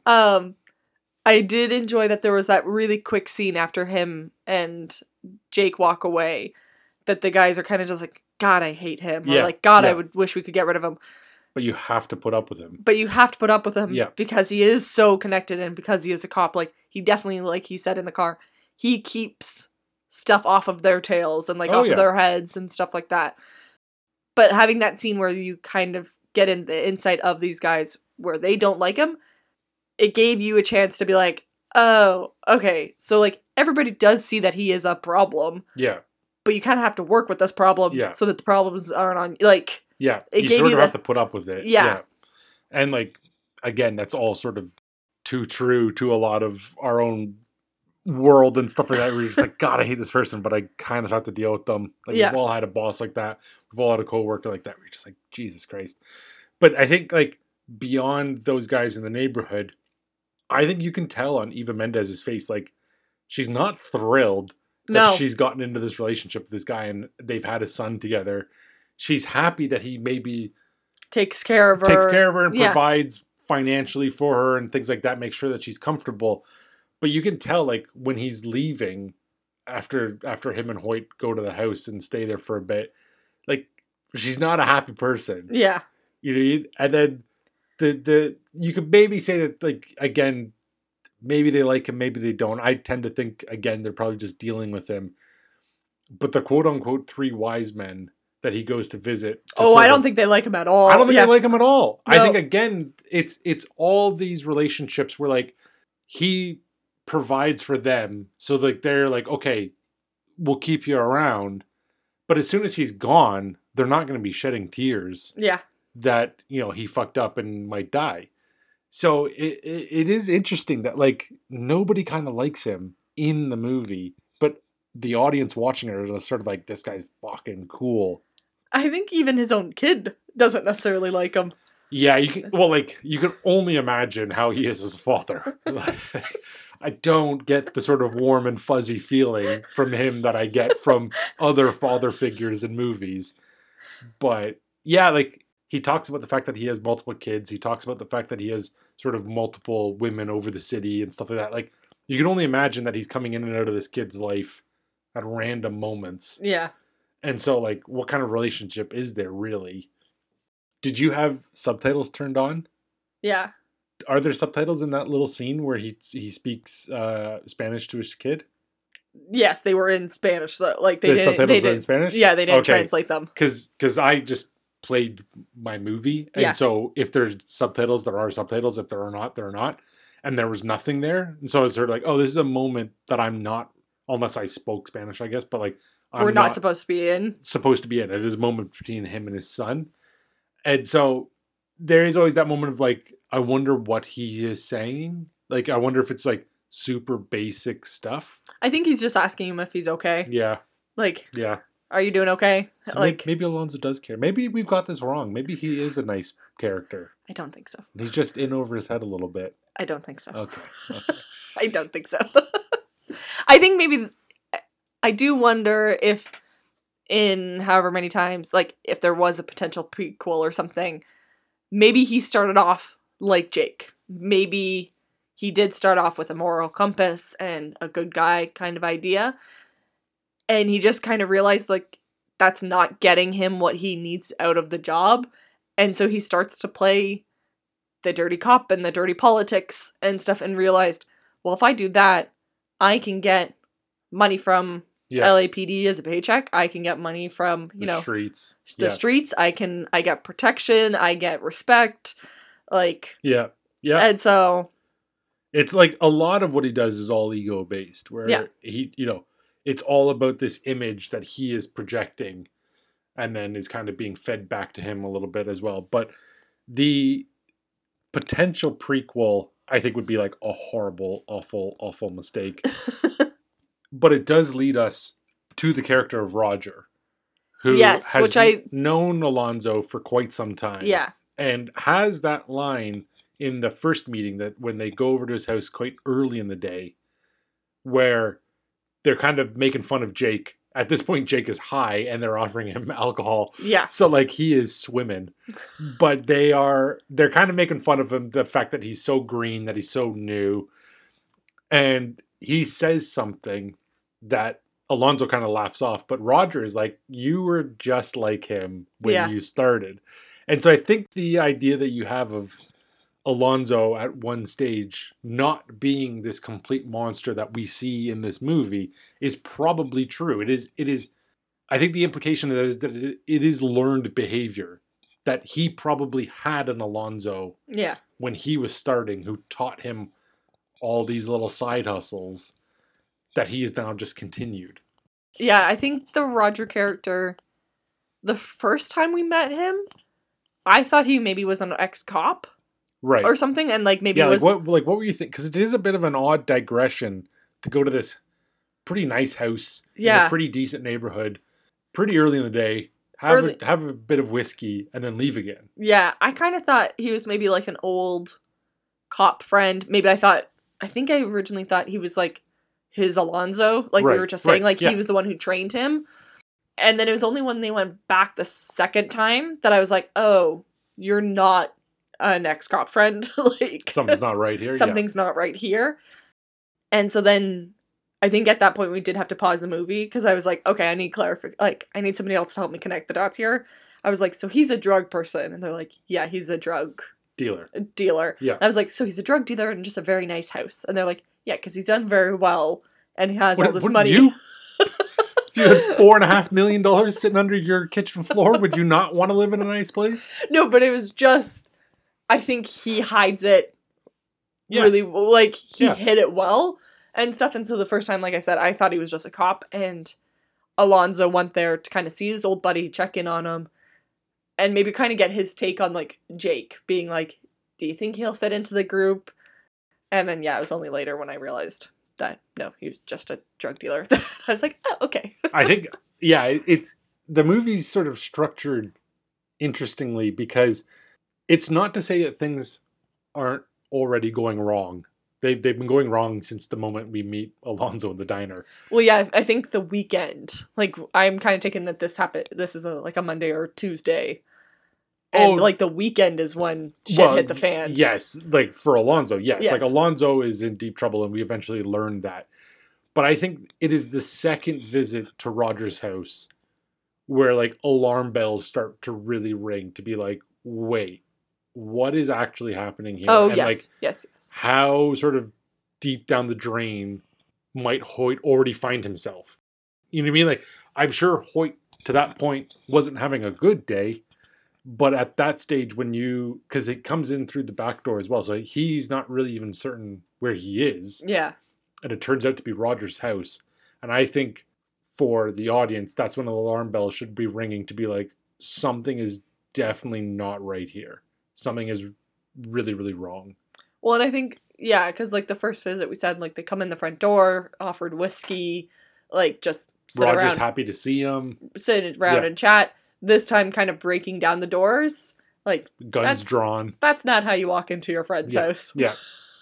I did enjoy that there was that really quick scene after him and Jake walk away that the guys are kind of just like, God, I hate him. Or like, God, I would wish we could get rid of him. But you have to put up with him. Because he is so connected and because he is a cop. Like, he definitely, like he said in the car, he keeps stuff off of their tails and like off of their heads and stuff like that. But having that scene where you kind of get in the insight of these guys where they don't like him, it gave you a chance to be like, oh, okay. So, like, everybody does see that he is a problem. Yeah. But you kind of have to work with this problem so that the problems aren't on, like... Yeah, you sort of have to put up with it. Yeah. And, like, again, that's all sort of too true to a lot of our own world and stuff like that. We're just like, God, I hate this person, but I kind of have to deal with them. Like, we've all had a boss like that. We've all had a coworker like that. We're just like, Jesus Christ. But I think, like, beyond those guys in the neighborhood, I think you can tell on Eva Mendes's face, like, she's not thrilled that she's gotten into this relationship with this guy and they've had a son together. She's happy that he maybe takes care of her and provides financially for her and things like that, make sure that she's comfortable. But you can tell, like, when he's leaving after him and Hoyt go to the house and stay there for a bit, like, she's not a happy person. Yeah. You know, and then the you could maybe say that, like, again, maybe they like him, maybe they don't. I tend to think, again, they're probably just dealing with him. But the quote unquote 3 wise men that he goes to visit. I don't think they like him at all. I don't think they like him at all. No. I think, again, it's all these relationships where, like, he provides for them. So, like, they're like, okay, we'll keep you around. But as soon as he's gone, they're not going to be shedding tears. Yeah. That, you know, he fucked up and might die. So it is interesting that, like, nobody kind of likes him in the movie. But the audience watching it are sort of like, this guy's fucking cool. I think even his own kid doesn't necessarily like him. Yeah, you can only imagine how he is as a father. I don't get the sort of warm and fuzzy feeling from him that I get from other father figures in movies. But yeah, like, he talks about the fact that he has multiple kids. He talks about the fact that he has sort of multiple women over the city and stuff like that. Like, you can only imagine that he's coming in and out of this kid's life at random moments. Yeah. And so, like, what kind of relationship is there, really? Did you have subtitles turned on? Yeah. Are there subtitles in that little scene where he speaks Spanish to his kid? Yes, they were in Spanish, though. Like, the subtitles were in Spanish? Yeah, they didn't translate them. Because I just played my movie. And so if there's subtitles, there are subtitles. If there are not, there are not. And there was nothing there. And so I was sort of like, oh, this is a moment that I'm not, unless I spoke Spanish, I guess, but, like, we're not supposed to be in. It is a moment between him and his son. And so there is always that moment of, like, I wonder what he is saying. Like, I wonder if it's, like, super basic stuff. I think he's just asking him if he's okay. Yeah. Like, yeah. Are you doing okay? So like, maybe Alonso does care. Maybe we've got this wrong. Maybe he is a nice character. I don't think so. He's just in over his head a little bit. I don't think so. Okay. I don't think so. I think maybe... I do wonder if in however many times, like, if there was a potential prequel or something, maybe he started off like Jake. Maybe he did start off with a moral compass and a good guy kind of idea. And he just kind of realized, like, that's not getting him what he needs out of the job. And so he starts to play the dirty cop and the dirty politics and stuff and realized, well, if I do that, I can get money from LAPD as a paycheck. I can get money from, the streets. The streets. I get protection. I get respect. Like, yeah. And so it's like a lot of what he does is all ego based, where he, it's all about this image that he is projecting and then is kind of being fed back to him a little bit as well. But the potential prequel, I think, would be like a horrible, awful, awful mistake. But it does lead us to the character of Roger, who has known Alonso for quite some time. Yeah. And has that line in the first meeting that when they go over to his house quite early in the day, where they're kind of making fun of Jake. At this point, Jake is high and they're offering him alcohol. Yeah. So, like, he is swimming. But they're kind of making fun of him, the fact that he's so green, that he's so new. And he says something that Alonso kind of laughs off. But Roger is like, you were just like him when you started. And so I think the idea that you have of Alonso at one stage not being this complete monster that we see in this movie is probably true. It is I think the implication of that is that it is learned behavior, that he probably had an Alonzo Yeah. when he was starting who taught him all these little side hustles that he has now just continued. Yeah, I think the Roger character, the first time we met him, I thought he maybe was an ex-cop. Right. Or something, and like maybe yeah, was... what were you thinking? Because it is a bit of an odd digression to go to this pretty nice house in a pretty decent neighborhood, pretty early in the day, have a bit of whiskey, and then leave again. Yeah, I kind of thought he was maybe like an old cop friend. Maybe I think I originally thought he was like his Alonzo, like we were just saying, like he was the one who trained him. And then it was only when they went back the second time that I was like, oh, you're not an ex-cop friend. Like something's not right here. Something's not right here. And so then I think at that point we did have to pause the movie because I was like, okay, I need I need somebody else to help me connect the dots here. I was like, so he's a drug person. And they're like, yeah, he's a drug dealer. Yeah. And I was like, so he's a drug dealer in just a very nice house. And they're like, yeah, because he's done very well and he has all this money. If you had $4.5 million sitting under your kitchen floor, would you not want to live in a nice place? No, but it was just, I think he hides it really, like, he hid it well and stuff. And so the first time, like I said, I thought he was just a cop. And Alonzo went there to kind of see his old buddy, check in on him, and maybe kind of get his take on, like, Jake, being like, do you think he'll fit into the group? And then, yeah, it was only later when I realized that, no, he was just a drug dealer. I was like, oh, okay. I think, it's, the movie's sort of structured interestingly because it's not to say that things aren't already going wrong. They've been going wrong since the moment we meet Alonzo in the diner. Well, yeah, I think the weekend, like, I'm kind of taking that this is a Monday or Tuesday. And, like, the weekend is when shit hit the fan. Yes, like, for Alonzo, yes. Like, Yes. Alonzo is in deep trouble, and we eventually learned that. But I think it is the second visit to Roger's house where, like, alarm bells start to really ring to be like, wait, what is actually happening here? Oh, and yes, like, yes. how sort of deep down the drain might Hoyt already find himself? You know what I mean? Like, I'm sure Hoyt, to that point, wasn't having a good day. But at that stage, because it comes in through the back door as well, so he's not really even certain where he is. Yeah. And it turns out to be Roger's house. And I think for the audience, that's when the alarm bell should be ringing to be like, something is definitely not right here. Something is really, really wrong. Well, and I think, yeah, because, like, the first visit we said, like, they come in the front door, offered whiskey, like, just sit Roger's around. happy to see him. Sit around and chat. This time kind of breaking down the doors. Like, guns drawn. That's not how you walk into your friend's house. Yeah.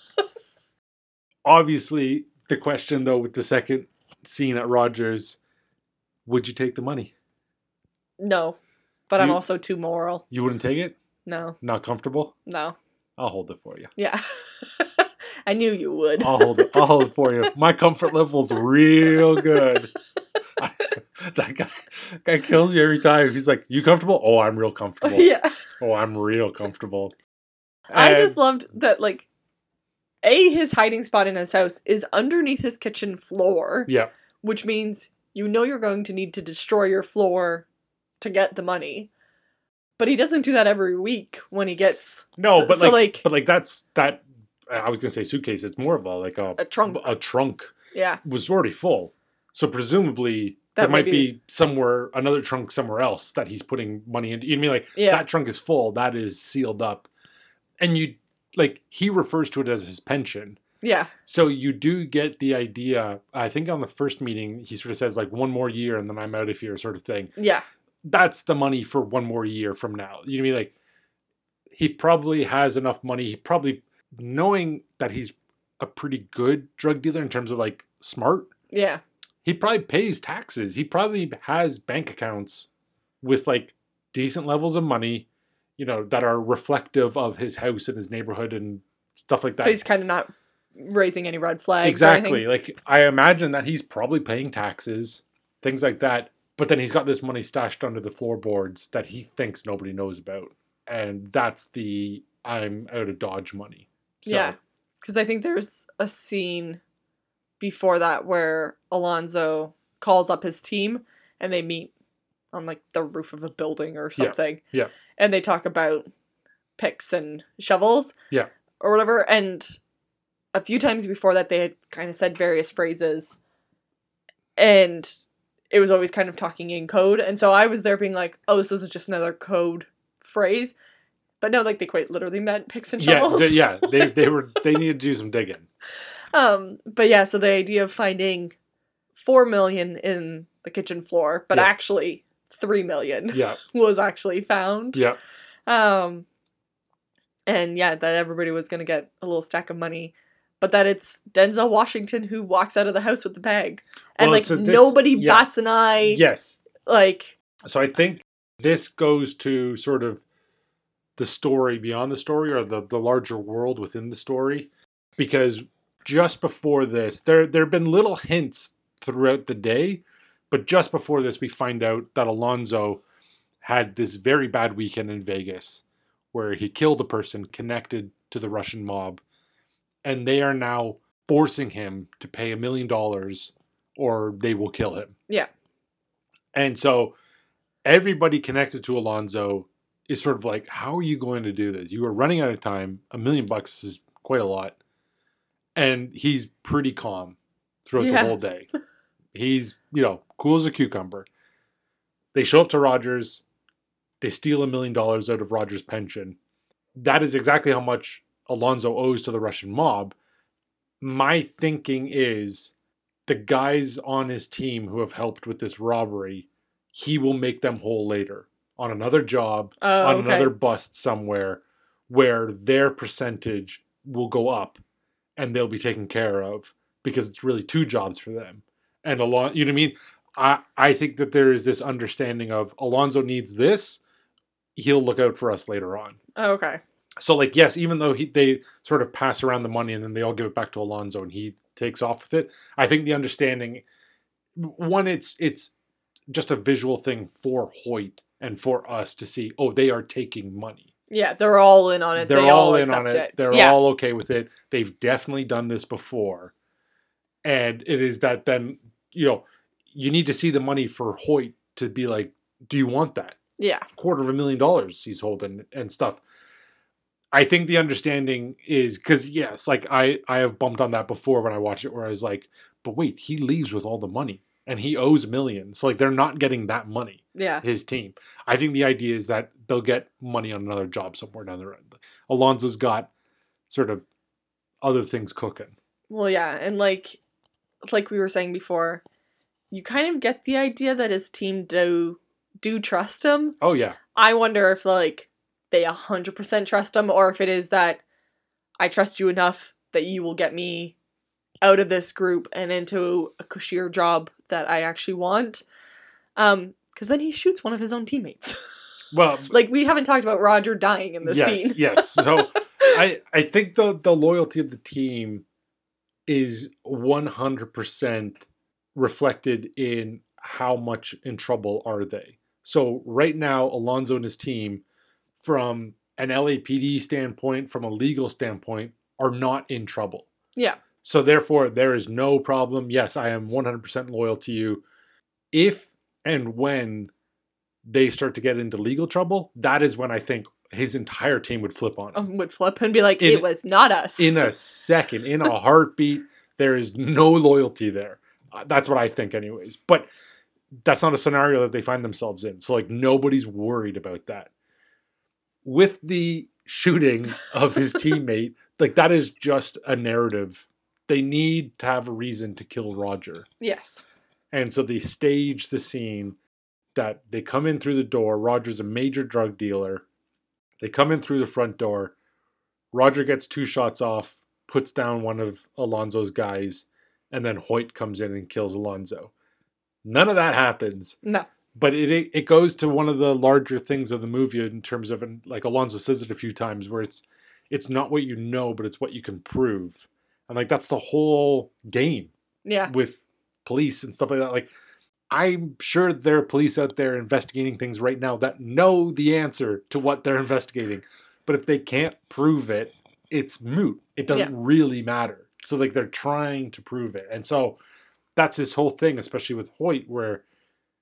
Obviously, the question, though, with the second scene at Roger's, would you take the money? No. But I'm also too moral. You wouldn't take it? No. Not comfortable? No. I'll hold it for you. Yeah. I knew you would. I'll hold it for you. My comfort level's real good. That guy kills you every time. He's like, you comfortable? Oh, I'm real comfortable. Yeah. Oh, I'm real comfortable. I just loved that, like, his hiding spot in his house is underneath his kitchen floor. Yeah. Which means you're going to need to destroy your floor to get the money. But he doesn't do that every week when he gets... No, but that's that... I was going to say suitcase. It's more of a trunk. A trunk. Yeah. Was already full. So presumably there might be somewhere, another trunk somewhere else that he's putting money into. You know what I mean? Like, that trunk is full. That is sealed up. And he refers to it as his pension. Yeah. So you do get the idea. I think on the first meeting, he sort of says, like, 1 more year and then I'm out of here sort of thing. Yeah. That's the money for 1 more year from now. You know what I mean? Like, he probably has enough money. He probably, knowing that he's a pretty good drug dealer in terms of, like, smart. Yeah. He probably pays taxes. He probably has bank accounts with, like, decent levels of money, you know, that are reflective of his house and his neighborhood and stuff like that. So he's kind of not raising any red flags. Exactly. Like, I imagine that he's probably paying taxes, things like that. But then he's got this money stashed under the floorboards that he thinks nobody knows about. And that's the I'm out of Dodge money. So, yeah. Because I think there's a scene before that where Alonzo calls up his team and they meet on like the roof of a building or Yeah. something. Yeah. And they talk about picks and shovels. Yeah. Or whatever. And a few times before that, they had kind of said various phrases. And it was always kind of talking in code. And so I was there being like, oh, this is just another code phrase. But no, like they quite literally meant picks and shovels. They needed to do some digging. But yeah, so the idea of finding 4 million in the kitchen floor, but actually 3 million was actually found. Yeah. And yeah, that everybody was going to get a little stack of money, but that it's Denzel Washington who walks out of the house with the bag. And nobody bats an eye. Yes. Like. So I think this goes to sort of the story beyond the story, or the larger world within the story. Because just before this, there have been little hints throughout the day, but just before this, we find out that Alonzo had this very bad weekend in Vegas where he killed a person connected to the Russian mob, and they are now forcing him to pay $1 million or they will kill him. Yeah. And so everybody connected to Alonzo is sort of like, how are you going to do this? You are running out of time. $1 million is quite a lot. And he's pretty calm throughout the whole day. He's, cool as a cucumber. They show up to Rogers. They steal $1 million out of Rogers' pension. That is exactly how much Alonzo owes to the Russian mob. My thinking is the guys on his team who have helped with this robbery, he will make them whole later on another job, another bust somewhere where their percentage will go up and they'll be taken care of because it's really 2 jobs for them. And you know what I mean? I think that there is this understanding of Alonzo needs this, he'll look out for us later on. Oh, okay. So, yes, even though they sort of pass around the money and then they all give it back to Alonzo and he takes off with it, I think the understanding, one, it's just a visual thing for Hoyt and for us to see, they are taking money. Yeah, they're all in on it. They're all in on it. They're all okay with it. They've definitely done this before. And it is that then, you need to see the money for Hoyt to be like, do you want that? Yeah. $250,000 he's holding and stuff. I think the understanding is, because yes, I have bumped on that before when I watched it, where I was like, but wait, he leaves with all the money and he owes $1 million. So they're not getting that money. Yeah. His team. I think the idea is that they'll get money on another job somewhere down the road. Alonzo's got sort of other things cooking. Well, yeah. And like we were saying before, you kind of get the idea that his team do trust him. Oh, yeah. I wonder if they 100% trust him, or if it is that I trust you enough that you will get me out of this group and into a cushier job that I actually want. Because then he shoots one of his own teammates. Well, we haven't talked about Roger dying in this scene. Yes. So I think the loyalty of the team is 100% reflected in how much in trouble are they. So right now, Alonzo and his team, from an LAPD standpoint, from a legal standpoint, are not in trouble. Yeah. So therefore, there is no problem. Yes, I am 100% loyal to you. If and when they start to get into legal trouble, that is when I think his entire team would flip on him. Would flip and be like, it was not us. In a second, in a heartbeat, there is no loyalty there. That's what I think anyways. But that's not a scenario that they find themselves in. So nobody's worried about that. With the shooting of his teammate, that is just a narrative. They need to have a reason to kill Roger. Yes. And so they stage the scene that they come in through the door. Roger's a major drug dealer. They come in through the front door. Roger gets 2 shots off, puts down one of Alonzo's guys, and then Hoyt comes in and kills Alonzo. None of that happens. No. But it goes to one of the larger things of the movie in terms of, Alonzo says it a few times, where it's not what you know, but it's what you can prove. And that's the whole game. Yeah. With police and stuff like that. I'm sure there are police out there investigating things right now that know the answer to what they're investigating. But if they can't prove it, it's moot. It doesn't really matter. So they're trying to prove it. And so that's his whole thing, especially with Hoyt, where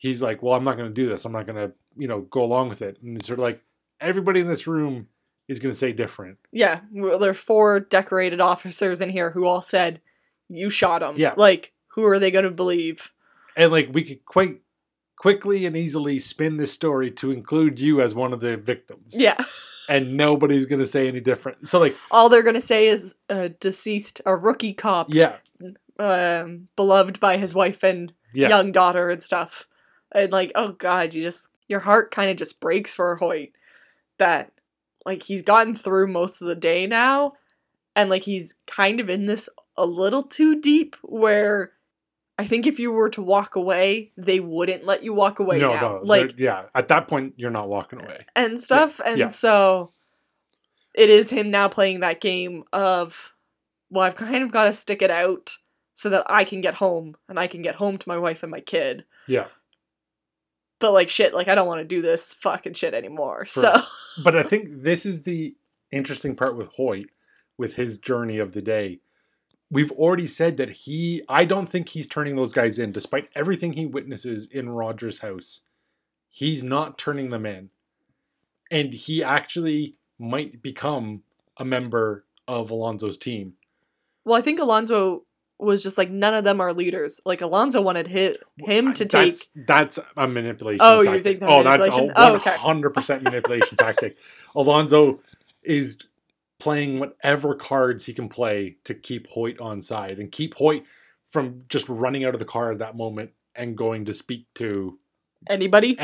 he's like, well, I'm not going to do this. I'm not going to, go along with it. And it's sort of like, everybody in this room is going to say different. Yeah. Well, there are 4 decorated officers in here who all said, you shot him. Yeah. Like, who are they going to believe? And like, we could quite quickly and easily spin this story to include you as one of the victims. Yeah. And nobody's going to say any different. So like, all they're going to say is a rookie cop. Yeah. Beloved by his wife and young daughter and stuff. And like, oh God, your heart kind of just breaks for Hoyt that like he's gotten through most of the day now. And like, he's kind of in this a little too deep where I think if you were to walk away, they wouldn't let you walk away now. No. Like, yeah. At that point, you're not walking away. And stuff. Yeah. And so it is him now playing that game of, well, I've kind of got to stick it out so that I can get home and I can get home to my wife and my kid. Yeah. But like shit, like I don't want to do this fucking shit anymore. But I think this is the interesting part with Hoyt, with his journey of the day. We've already said that I don't think he's turning those guys in, despite everything he witnesses in Roger's house. He's not turning them in. And he actually might become a member of Alonso's team. Well, I think Alonso was just like, none of them are leaders. Like, Alonso wanted him to take... That's a manipulation tactic. You think that's manipulation? That's a 100% manipulation tactic. Alonso is playing whatever cards he can play to keep Hoyt on side and keep Hoyt from just running out of the car at that moment and going to speak to anybody.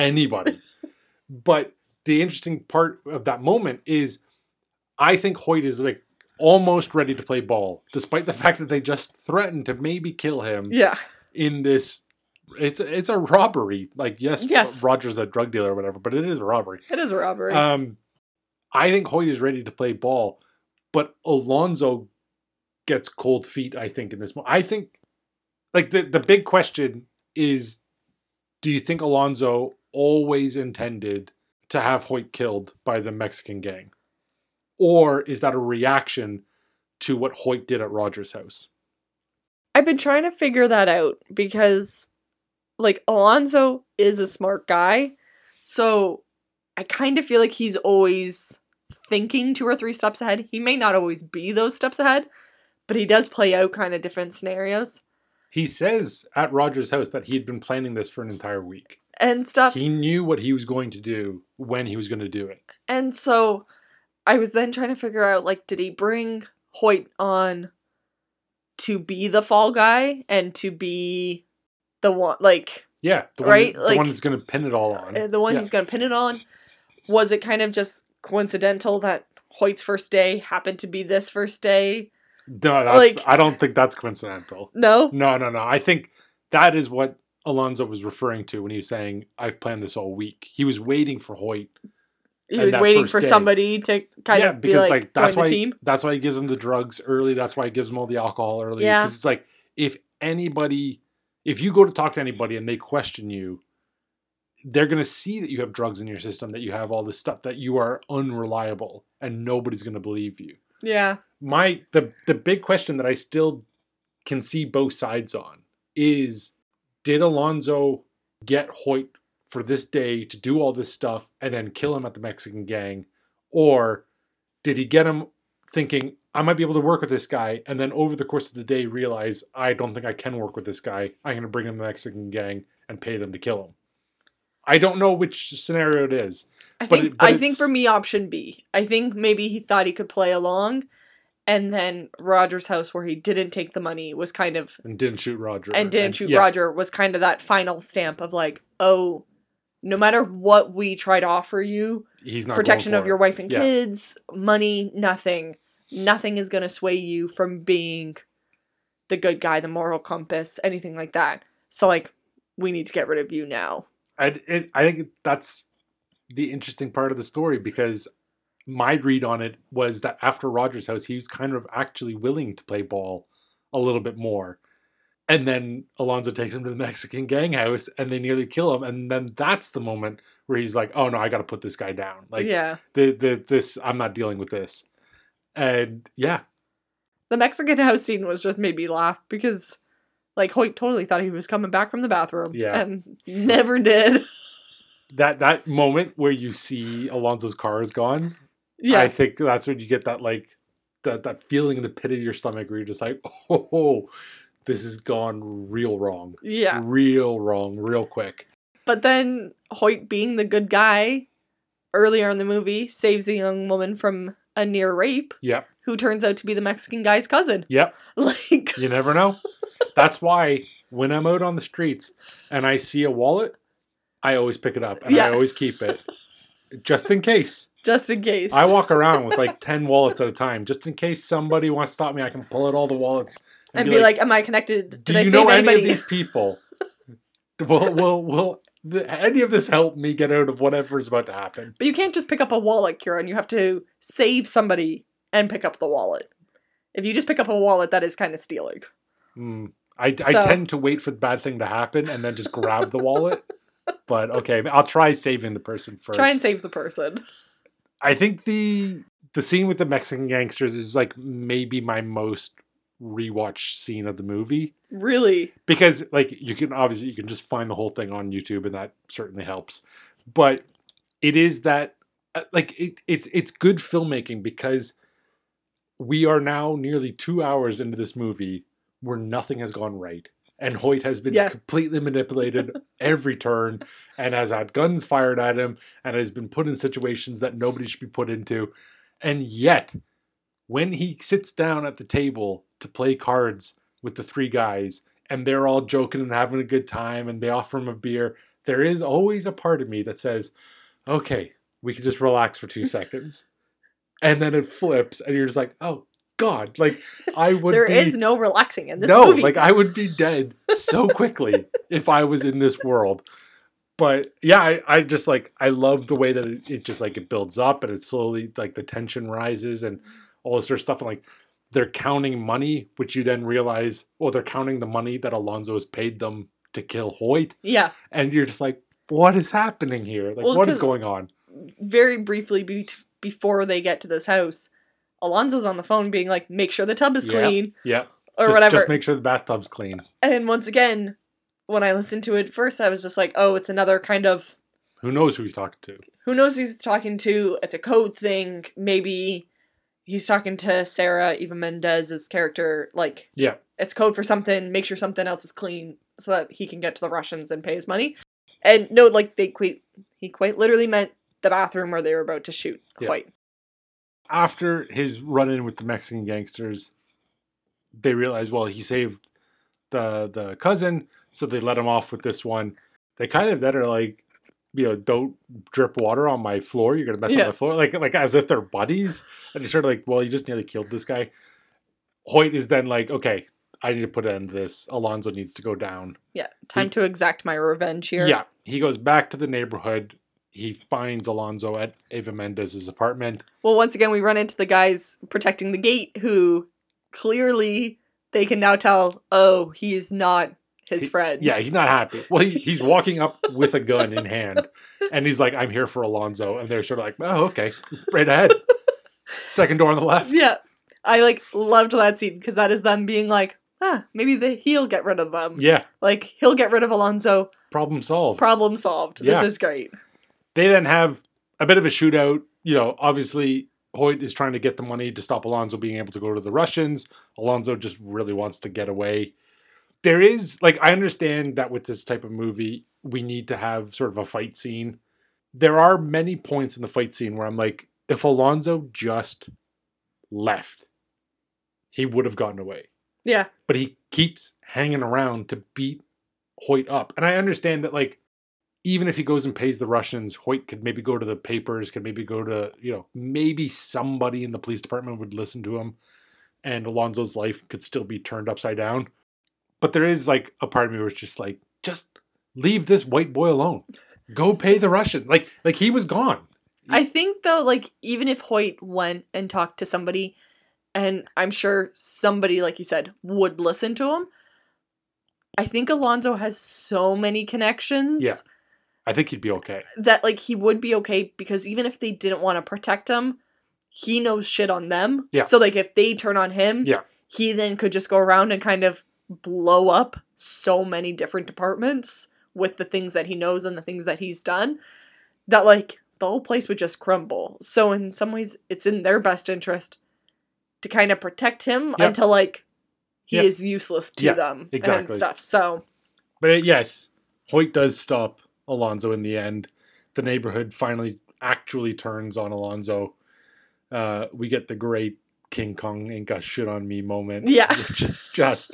But the interesting part of that moment is I think Hoyt is like almost ready to play ball, despite the fact that they just threatened to maybe kill him. Yeah. In this, it's a robbery. Like, yes, Roger's a drug dealer or whatever, but it is a robbery. It is a robbery. I think Hoyt is ready to play ball, but Alonso gets cold feet, I think, in this moment. I think, like, the big question is, do you think Alonso always intended to have Hoyt killed by the Mexican gang? Or is that a reaction to what Hoyt did at Roger's house? I've been trying to figure that out because, like, Alonso is a smart guy. So I kind of feel like he's always thinking 2 or 3 steps ahead. He may not always be those steps ahead, but he does play out kind of different scenarios. He says at Roger's house that he had been planning this for an entire week. And stuff. He knew what he was going to do when he was going to do it. And so I was then trying to figure out, like, did he bring Hoyt on to be the fall guy and to be the one, like... Yeah, the one that's going to pin it all on. The one he's going to pin it on. Was it kind of just coincidental that Hoyt's first day happened to be this first day? No, I don't think that's coincidental. No? No. I think that is what Alonso was referring to when he was saying, I've planned this all week. He was waiting for Hoyt. He was waiting for somebody to kind of be like that's join why, the team. That's why he gives him the drugs early. That's why he gives him all the alcohol early. Yeah. Because it's like, if you go to talk to anybody and they question you, they're going to see that you have drugs in your system, that you have all this stuff, that you are unreliable, and nobody's going to believe you. Yeah. The big question that I still can see both sides on is, did Alonso get Hoyt for this day to do all this stuff and then kill him at the Mexican gang? Or did he get him thinking, I might be able to work with this guy, and then over the course of the day realize, I don't think I can work with this guy. I'm going to bring him the Mexican gang and pay them to kill him. I don't know which scenario it is. I think for me, option B. I think maybe he thought he could play along, and then Roger's house, where he didn't take the money, was kind of... And didn't shoot Roger. Roger was kind of that final stamp of like, oh, no matter what we try to offer you, he's not protection of your wife and kids, money, nothing is going to sway you from being the good guy, the moral compass, anything like that. So, like, we need to get rid of you now. I think that's the interesting part of the story, because my read on it was that after Roger's house, he was kind of actually willing to play ball a little bit more. And then Alonso takes him to the Mexican gang house and they nearly kill him. And then that's the moment where he's like, oh no, I got to put this guy down. Like, yeah, this, I'm not dealing with this. And yeah. The Mexican house scene was just made me laugh because, Like, Hoyt totally thought he was coming back from the bathroom. Yeah. And never did. That moment where you see Alonso's car is gone, Yeah. I think that's when you get that, like, that feeling in the pit of your stomach where you're just like, oh, this has gone real wrong. Yeah. Real wrong, real quick. But then Hoyt, being the good guy, earlier in the movie, saves a young woman from a near rape. Yep. Who turns out to be the Mexican guy's cousin. Yep. Like, you never know. That's why when I'm out on the streets and I see a wallet, I always pick it up and I always keep it. Just in case. Just in case. I walk around with like 10 wallets at a time. Just in case somebody wants to stop me, I can pull out all the wallets. And be like, am I connected? Did you know any of these people? Will any of this help me get out of whatever is about to happen? But you can't just pick up a wallet, Kieran. You have to save somebody and pick up the wallet. If you just pick up a wallet, that is kind of stealing. I tend to wait for the bad thing to happen and then just grab the wallet. But okay, I'll try saving the person first. Try and save the person. I think the scene with the Mexican gangsters is like maybe my most rewatched scene of the movie. Really? Because like you can just find the whole thing on YouTube and that certainly helps. But it is that like it's good filmmaking because we are now nearly 2 hours into this movie where nothing has gone right. And Hoyt has been completely manipulated every turn and has had guns fired at him and has been put in situations that nobody should be put into. And yet, when he sits down at the table to play cards with the three guys and they're all joking and having a good time and they offer him a beer, there is always a part of me that says, okay, we can just relax for 2 seconds. And then it flips and you're just like, oh, God, like I would There is no relaxing in this movie. No, like I would be dead so quickly if I was in this world. But yeah, I just like, I love the way that it just like it builds up and it slowly like the tension rises and all this sort of stuff. And like they're counting money, which you then realize, well, they're counting the money that Alonso has paid them to kill Hoyt. Yeah. And you're just like, what is happening here? Like, what is going on? Very briefly before they get to this house, Alonso's on the phone being like, make sure the tub is clean. Yeah. Or whatever. Just make sure the bathtub's clean. And once again, when I listened to it first, I was just like, oh, it's another kind of... Who knows who he's talking to? Who knows who he's talking to? It's a code thing. Maybe he's talking to Sarah, Eva Mendez's character. Like, it's code for something. Make sure something else is clean so that he can get to the Russians and pay his money. And no, like, he quite literally meant the bathroom where they were about to shoot Hoyt. After his run-in with the Mexican gangsters, they realize, well, he saved the cousin, so they let him off with this one. They kind of then are like, you know, don't drip water on my floor. You're gonna mess up my floor, like as if they're buddies. And he's sort of like, well, you just nearly killed this guy. Hoyt is then like, okay, I need to put an end to this. Alonso needs to go down. Yeah, time to exact my revenge here. Yeah, he goes back to the neighborhood. He finds Alonso at Eva Mendez's apartment. Well, once again, we run into the guys protecting the gate who clearly they can now tell, oh, he is not his friend. Yeah, he's not happy. Well, he's walking up with a gun in hand and he's like, I'm here for Alonso. And they're sort of like, oh, okay, right ahead. Second door on the left. Yeah. I like loved that scene because that is them being like, maybe he'll get rid of them. Yeah. Like, he'll get rid of Alonso. Problem solved. Problem solved. Yeah. This is great. They then have a bit of a shootout. You know, obviously, Hoyt is trying to get the money to stop Alonso being able to go to the Russians. Alonso just really wants to get away. There is, like, I understand that with this type of movie, we need to have sort of a fight scene. There are many points in the fight scene where I'm like, if Alonso just left, he would have gotten away. Yeah. But he keeps hanging around to beat Hoyt up. And I understand that, like, even if he goes and pays the Russians, Hoyt could maybe go to the papers, could maybe go to, you know, maybe somebody in the police department would listen to him and Alonso's life could still be turned upside down. But there is like a part of me where it's just like, just leave this white boy alone. Go pay the Russian. Like he was gone. I think though, like, even if Hoyt went and talked to somebody, and I'm sure somebody, like you said, would listen to him, I think Alonso has so many connections. Yeah. I think he'd be okay. That, like, he would be okay because even if they didn't want to protect him, he knows shit on them. Yeah. So, like, if they turn on him, yeah, he then could just go around and kind of blow up so many different departments with the things that he knows and the things that he's done, that, like, the whole place would just crumble. So in some ways, it's in their best interest to kind of protect him until, like, he is useless to them and stuff. So, but yes, Hoyt does stop Alonzo in the end. The neighborhood finally actually turns on Alonzo. We get the great King Kong ain't got shit on me moment. Yeah. Which is just...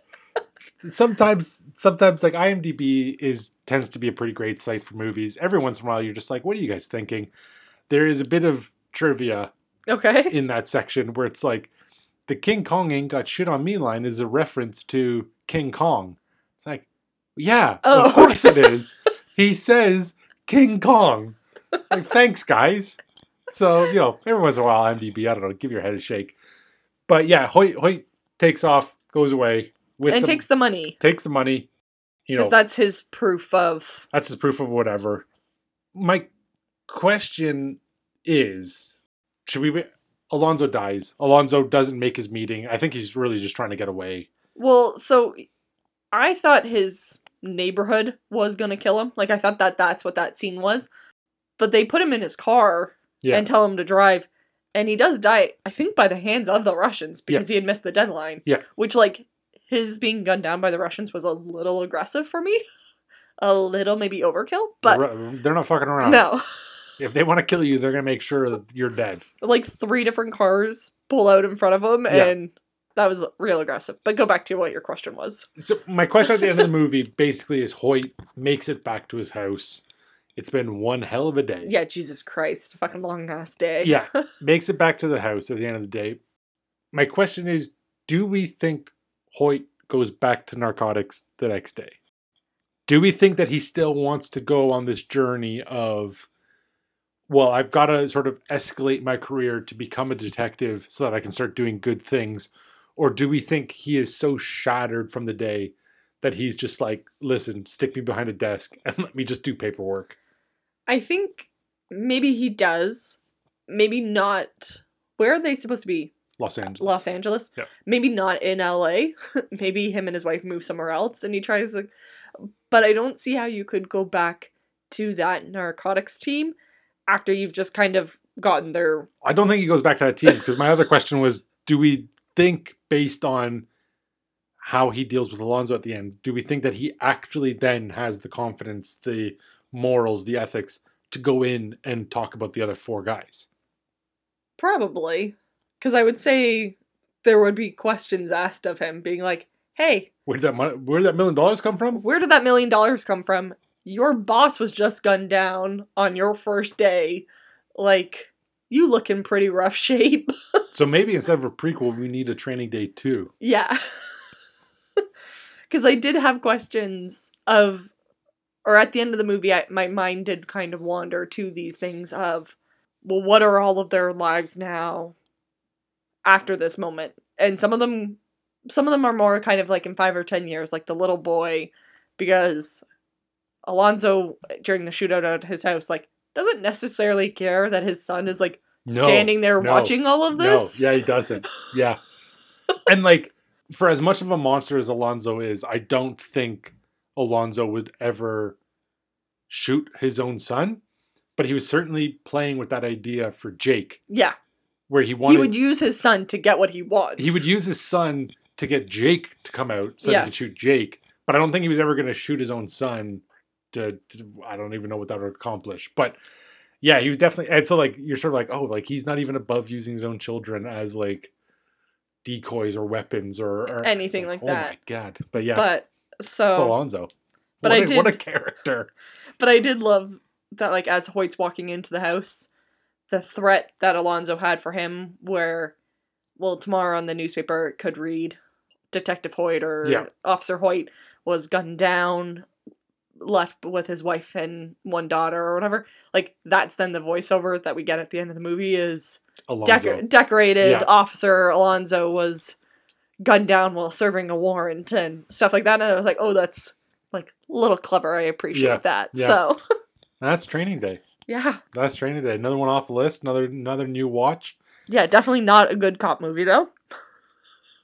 Sometimes like IMDb tends to be a pretty great site for movies. Every once in a while you're just like, what are you guys thinking? There is a bit of trivia in that section where it's like, the King Kong ain't got shit on me line is a reference to King Kong. It's like, yeah, of course it is. He says King Kong. Like, thanks, guys. So, every once in a while, IMDb, I don't know, give your head a shake. But yeah, Hoyt takes off, goes away. Takes the money. Takes the money. Because that's his proof of... That's his proof of whatever. My question is, Alonzo dies. Alonzo doesn't make his meeting. I think he's really just trying to get away. Well, so I thought his neighborhood was going to kill him. Like, I thought that's what that scene was. But they put him in his car and tell him to drive. And he does die, I think, by the hands of the Russians because he had missed the deadline. Yeah. Which, like, his being gunned down by the Russians was a little aggressive for me. A little, maybe overkill. But they're not fucking around. No. If they want to kill you, they're going to make sure that you're dead. Like 3 different cars pull out in front of him, and that was real aggressive. But go back to what your question was. So my question at the end of the movie basically is Hoyt makes it back to his house. It's been one hell of a day. Yeah, Jesus Christ. Fucking long-ass day. Yeah. Makes it back to the house at the end of the day. My question is, do we think Hoyt goes back to narcotics the next day? Do we think that he still wants to go on this journey of, well, I've got to sort of escalate my career to become a detective so that I can start doing good things? Or do we think he is so shattered from the day that he's just like, listen, stick me behind a desk and let me just do paperwork? I think maybe he does. Maybe not. Where are they supposed to be? Los Angeles. Los Angeles? Yeah. Maybe not in LA. Maybe him and his wife move somewhere else and he tries to... But I don't see how you could go back to that narcotics team after you've just kind of gotten their... I don't think he goes back to that team because my other question was, do we think based on how he deals with Alonzo at the end, do we think that he actually then has the confidence, the morals, the ethics to go in and talk about the other 4 guys? Probably. Because I would say there would be questions asked of him being like, hey, where did that $1 million come from? Where did that $1 million come from? Your boss was just gunned down on your first day. Like, you look in pretty rough shape. So maybe instead of a prequel, we need a Training Day 2. Yeah. Because I did have questions of, or at the end of the movie, my mind did kind of wander to these things of, well, what are all of their lives now after this moment? And some of them are more kind of like in 5 or 10 years, like the little boy, because Alonzo, during the shootout at his house, like, doesn't necessarily care that his son is, like, standing there watching all of this. No, yeah, he doesn't. Yeah. And, like, for as much of a monster as Alonzo is, I don't think Alonzo would ever shoot his own son, but he was certainly playing with that idea for Jake. Yeah. Where he would use his son to get what he wants. He would use his son to get Jake to come out so he could shoot Jake. But I don't think he was ever going to shoot his own son to I don't even know what that would accomplish. But yeah, he was definitely, and so like, you're sort of like, oh, like he's not even above using his own children as like decoys or weapons or anything like that. Oh my God. But yeah. But so. It's Alonzo. But what a character. But I did love that, like, as Hoyt's walking into the house, the threat that Alonzo had for him where, well, tomorrow on the newspaper it could read Detective Hoyt or Officer Hoyt was gunned down, left with his wife and 1 daughter or whatever. Like, that's then the voiceover that we get at the end of the movie is decorated Officer Alonzo was gunned down while serving a warrant and stuff like that. And I was like, oh, that's like a little clever. I appreciate that. Yeah. So that's Training Day. Yeah. That's Training Day. Another one off the list. Another new watch. Yeah, definitely not a good cop movie though.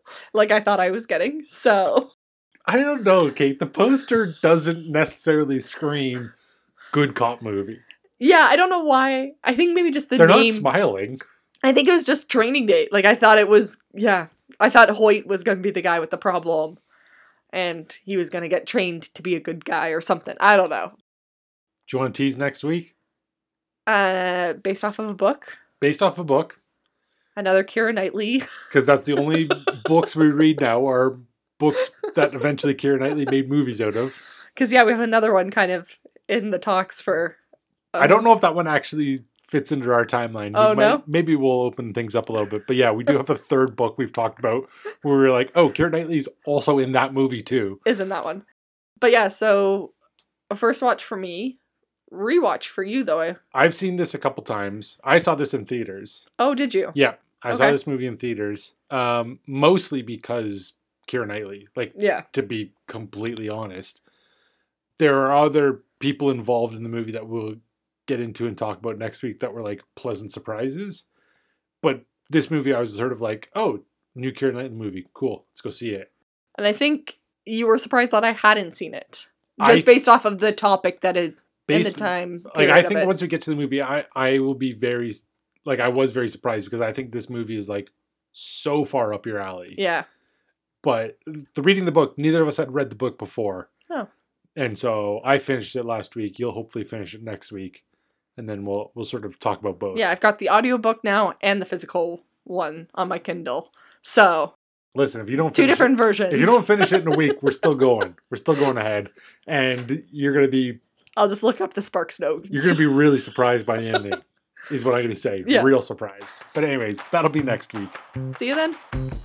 like I thought I was getting. So I don't know, Kate. The poster doesn't necessarily scream good cop movie. yeah, I don't know why. I think maybe just the They're name. not smiling. I think it was just Training Day. Like I thought it was. Yeah, I thought Hoyt was going to be the guy with the problem, and he was going to get trained to be a good guy or something. I don't know. Do you want to tease next week? Based off of a book. Based off a book. Another Keira Knightley. Because that's the only books we read now are books that eventually Keira Knightley made movies out of. Because, yeah, we have another one kind of in the talks for... I don't know if that one actually fits into our timeline. Oh, no? Maybe we'll open things up a little bit. But yeah, we do have a third book we've talked about where we're like, oh, Keira Knightley's also in that movie too. Is in that one. But yeah, so a first watch for me. Rewatch for you, though. I've seen this a couple times. I saw this in theaters. Oh, did you? Yeah, I saw Okay. this movie in theaters. Mostly because Keira Knightley. Like, Yeah. to be completely honest. There are other people involved in the movie that we'll get into and talk about next week that were like pleasant surprises. But this movie, I was sort of like, oh, new Keira Knightley movie. Cool. Let's go see it. And I think you were surprised that I hadn't seen it. Just based off of the topic that it... in the time like, period I of think it. once we get to the movie, I will be very, like, I was very surprised because I think this movie is like so far up your alley. Yeah. But reading the book, neither of us had read the book before. Oh. And so I finished it last week. You'll hopefully finish it next week. And then we'll sort of talk about both. Yeah, I've got the audiobook now and the physical one on my Kindle. So, Listen, if you don't two finish different versions. if you don't finish it in a week, we're still going. We're still going ahead. And you're gonna be I'll just look up the Sparks notes. be really surprised by the ending. Is what I'm gonna say. Yeah. Real surprised. But anyways, that'll be next week. See you then.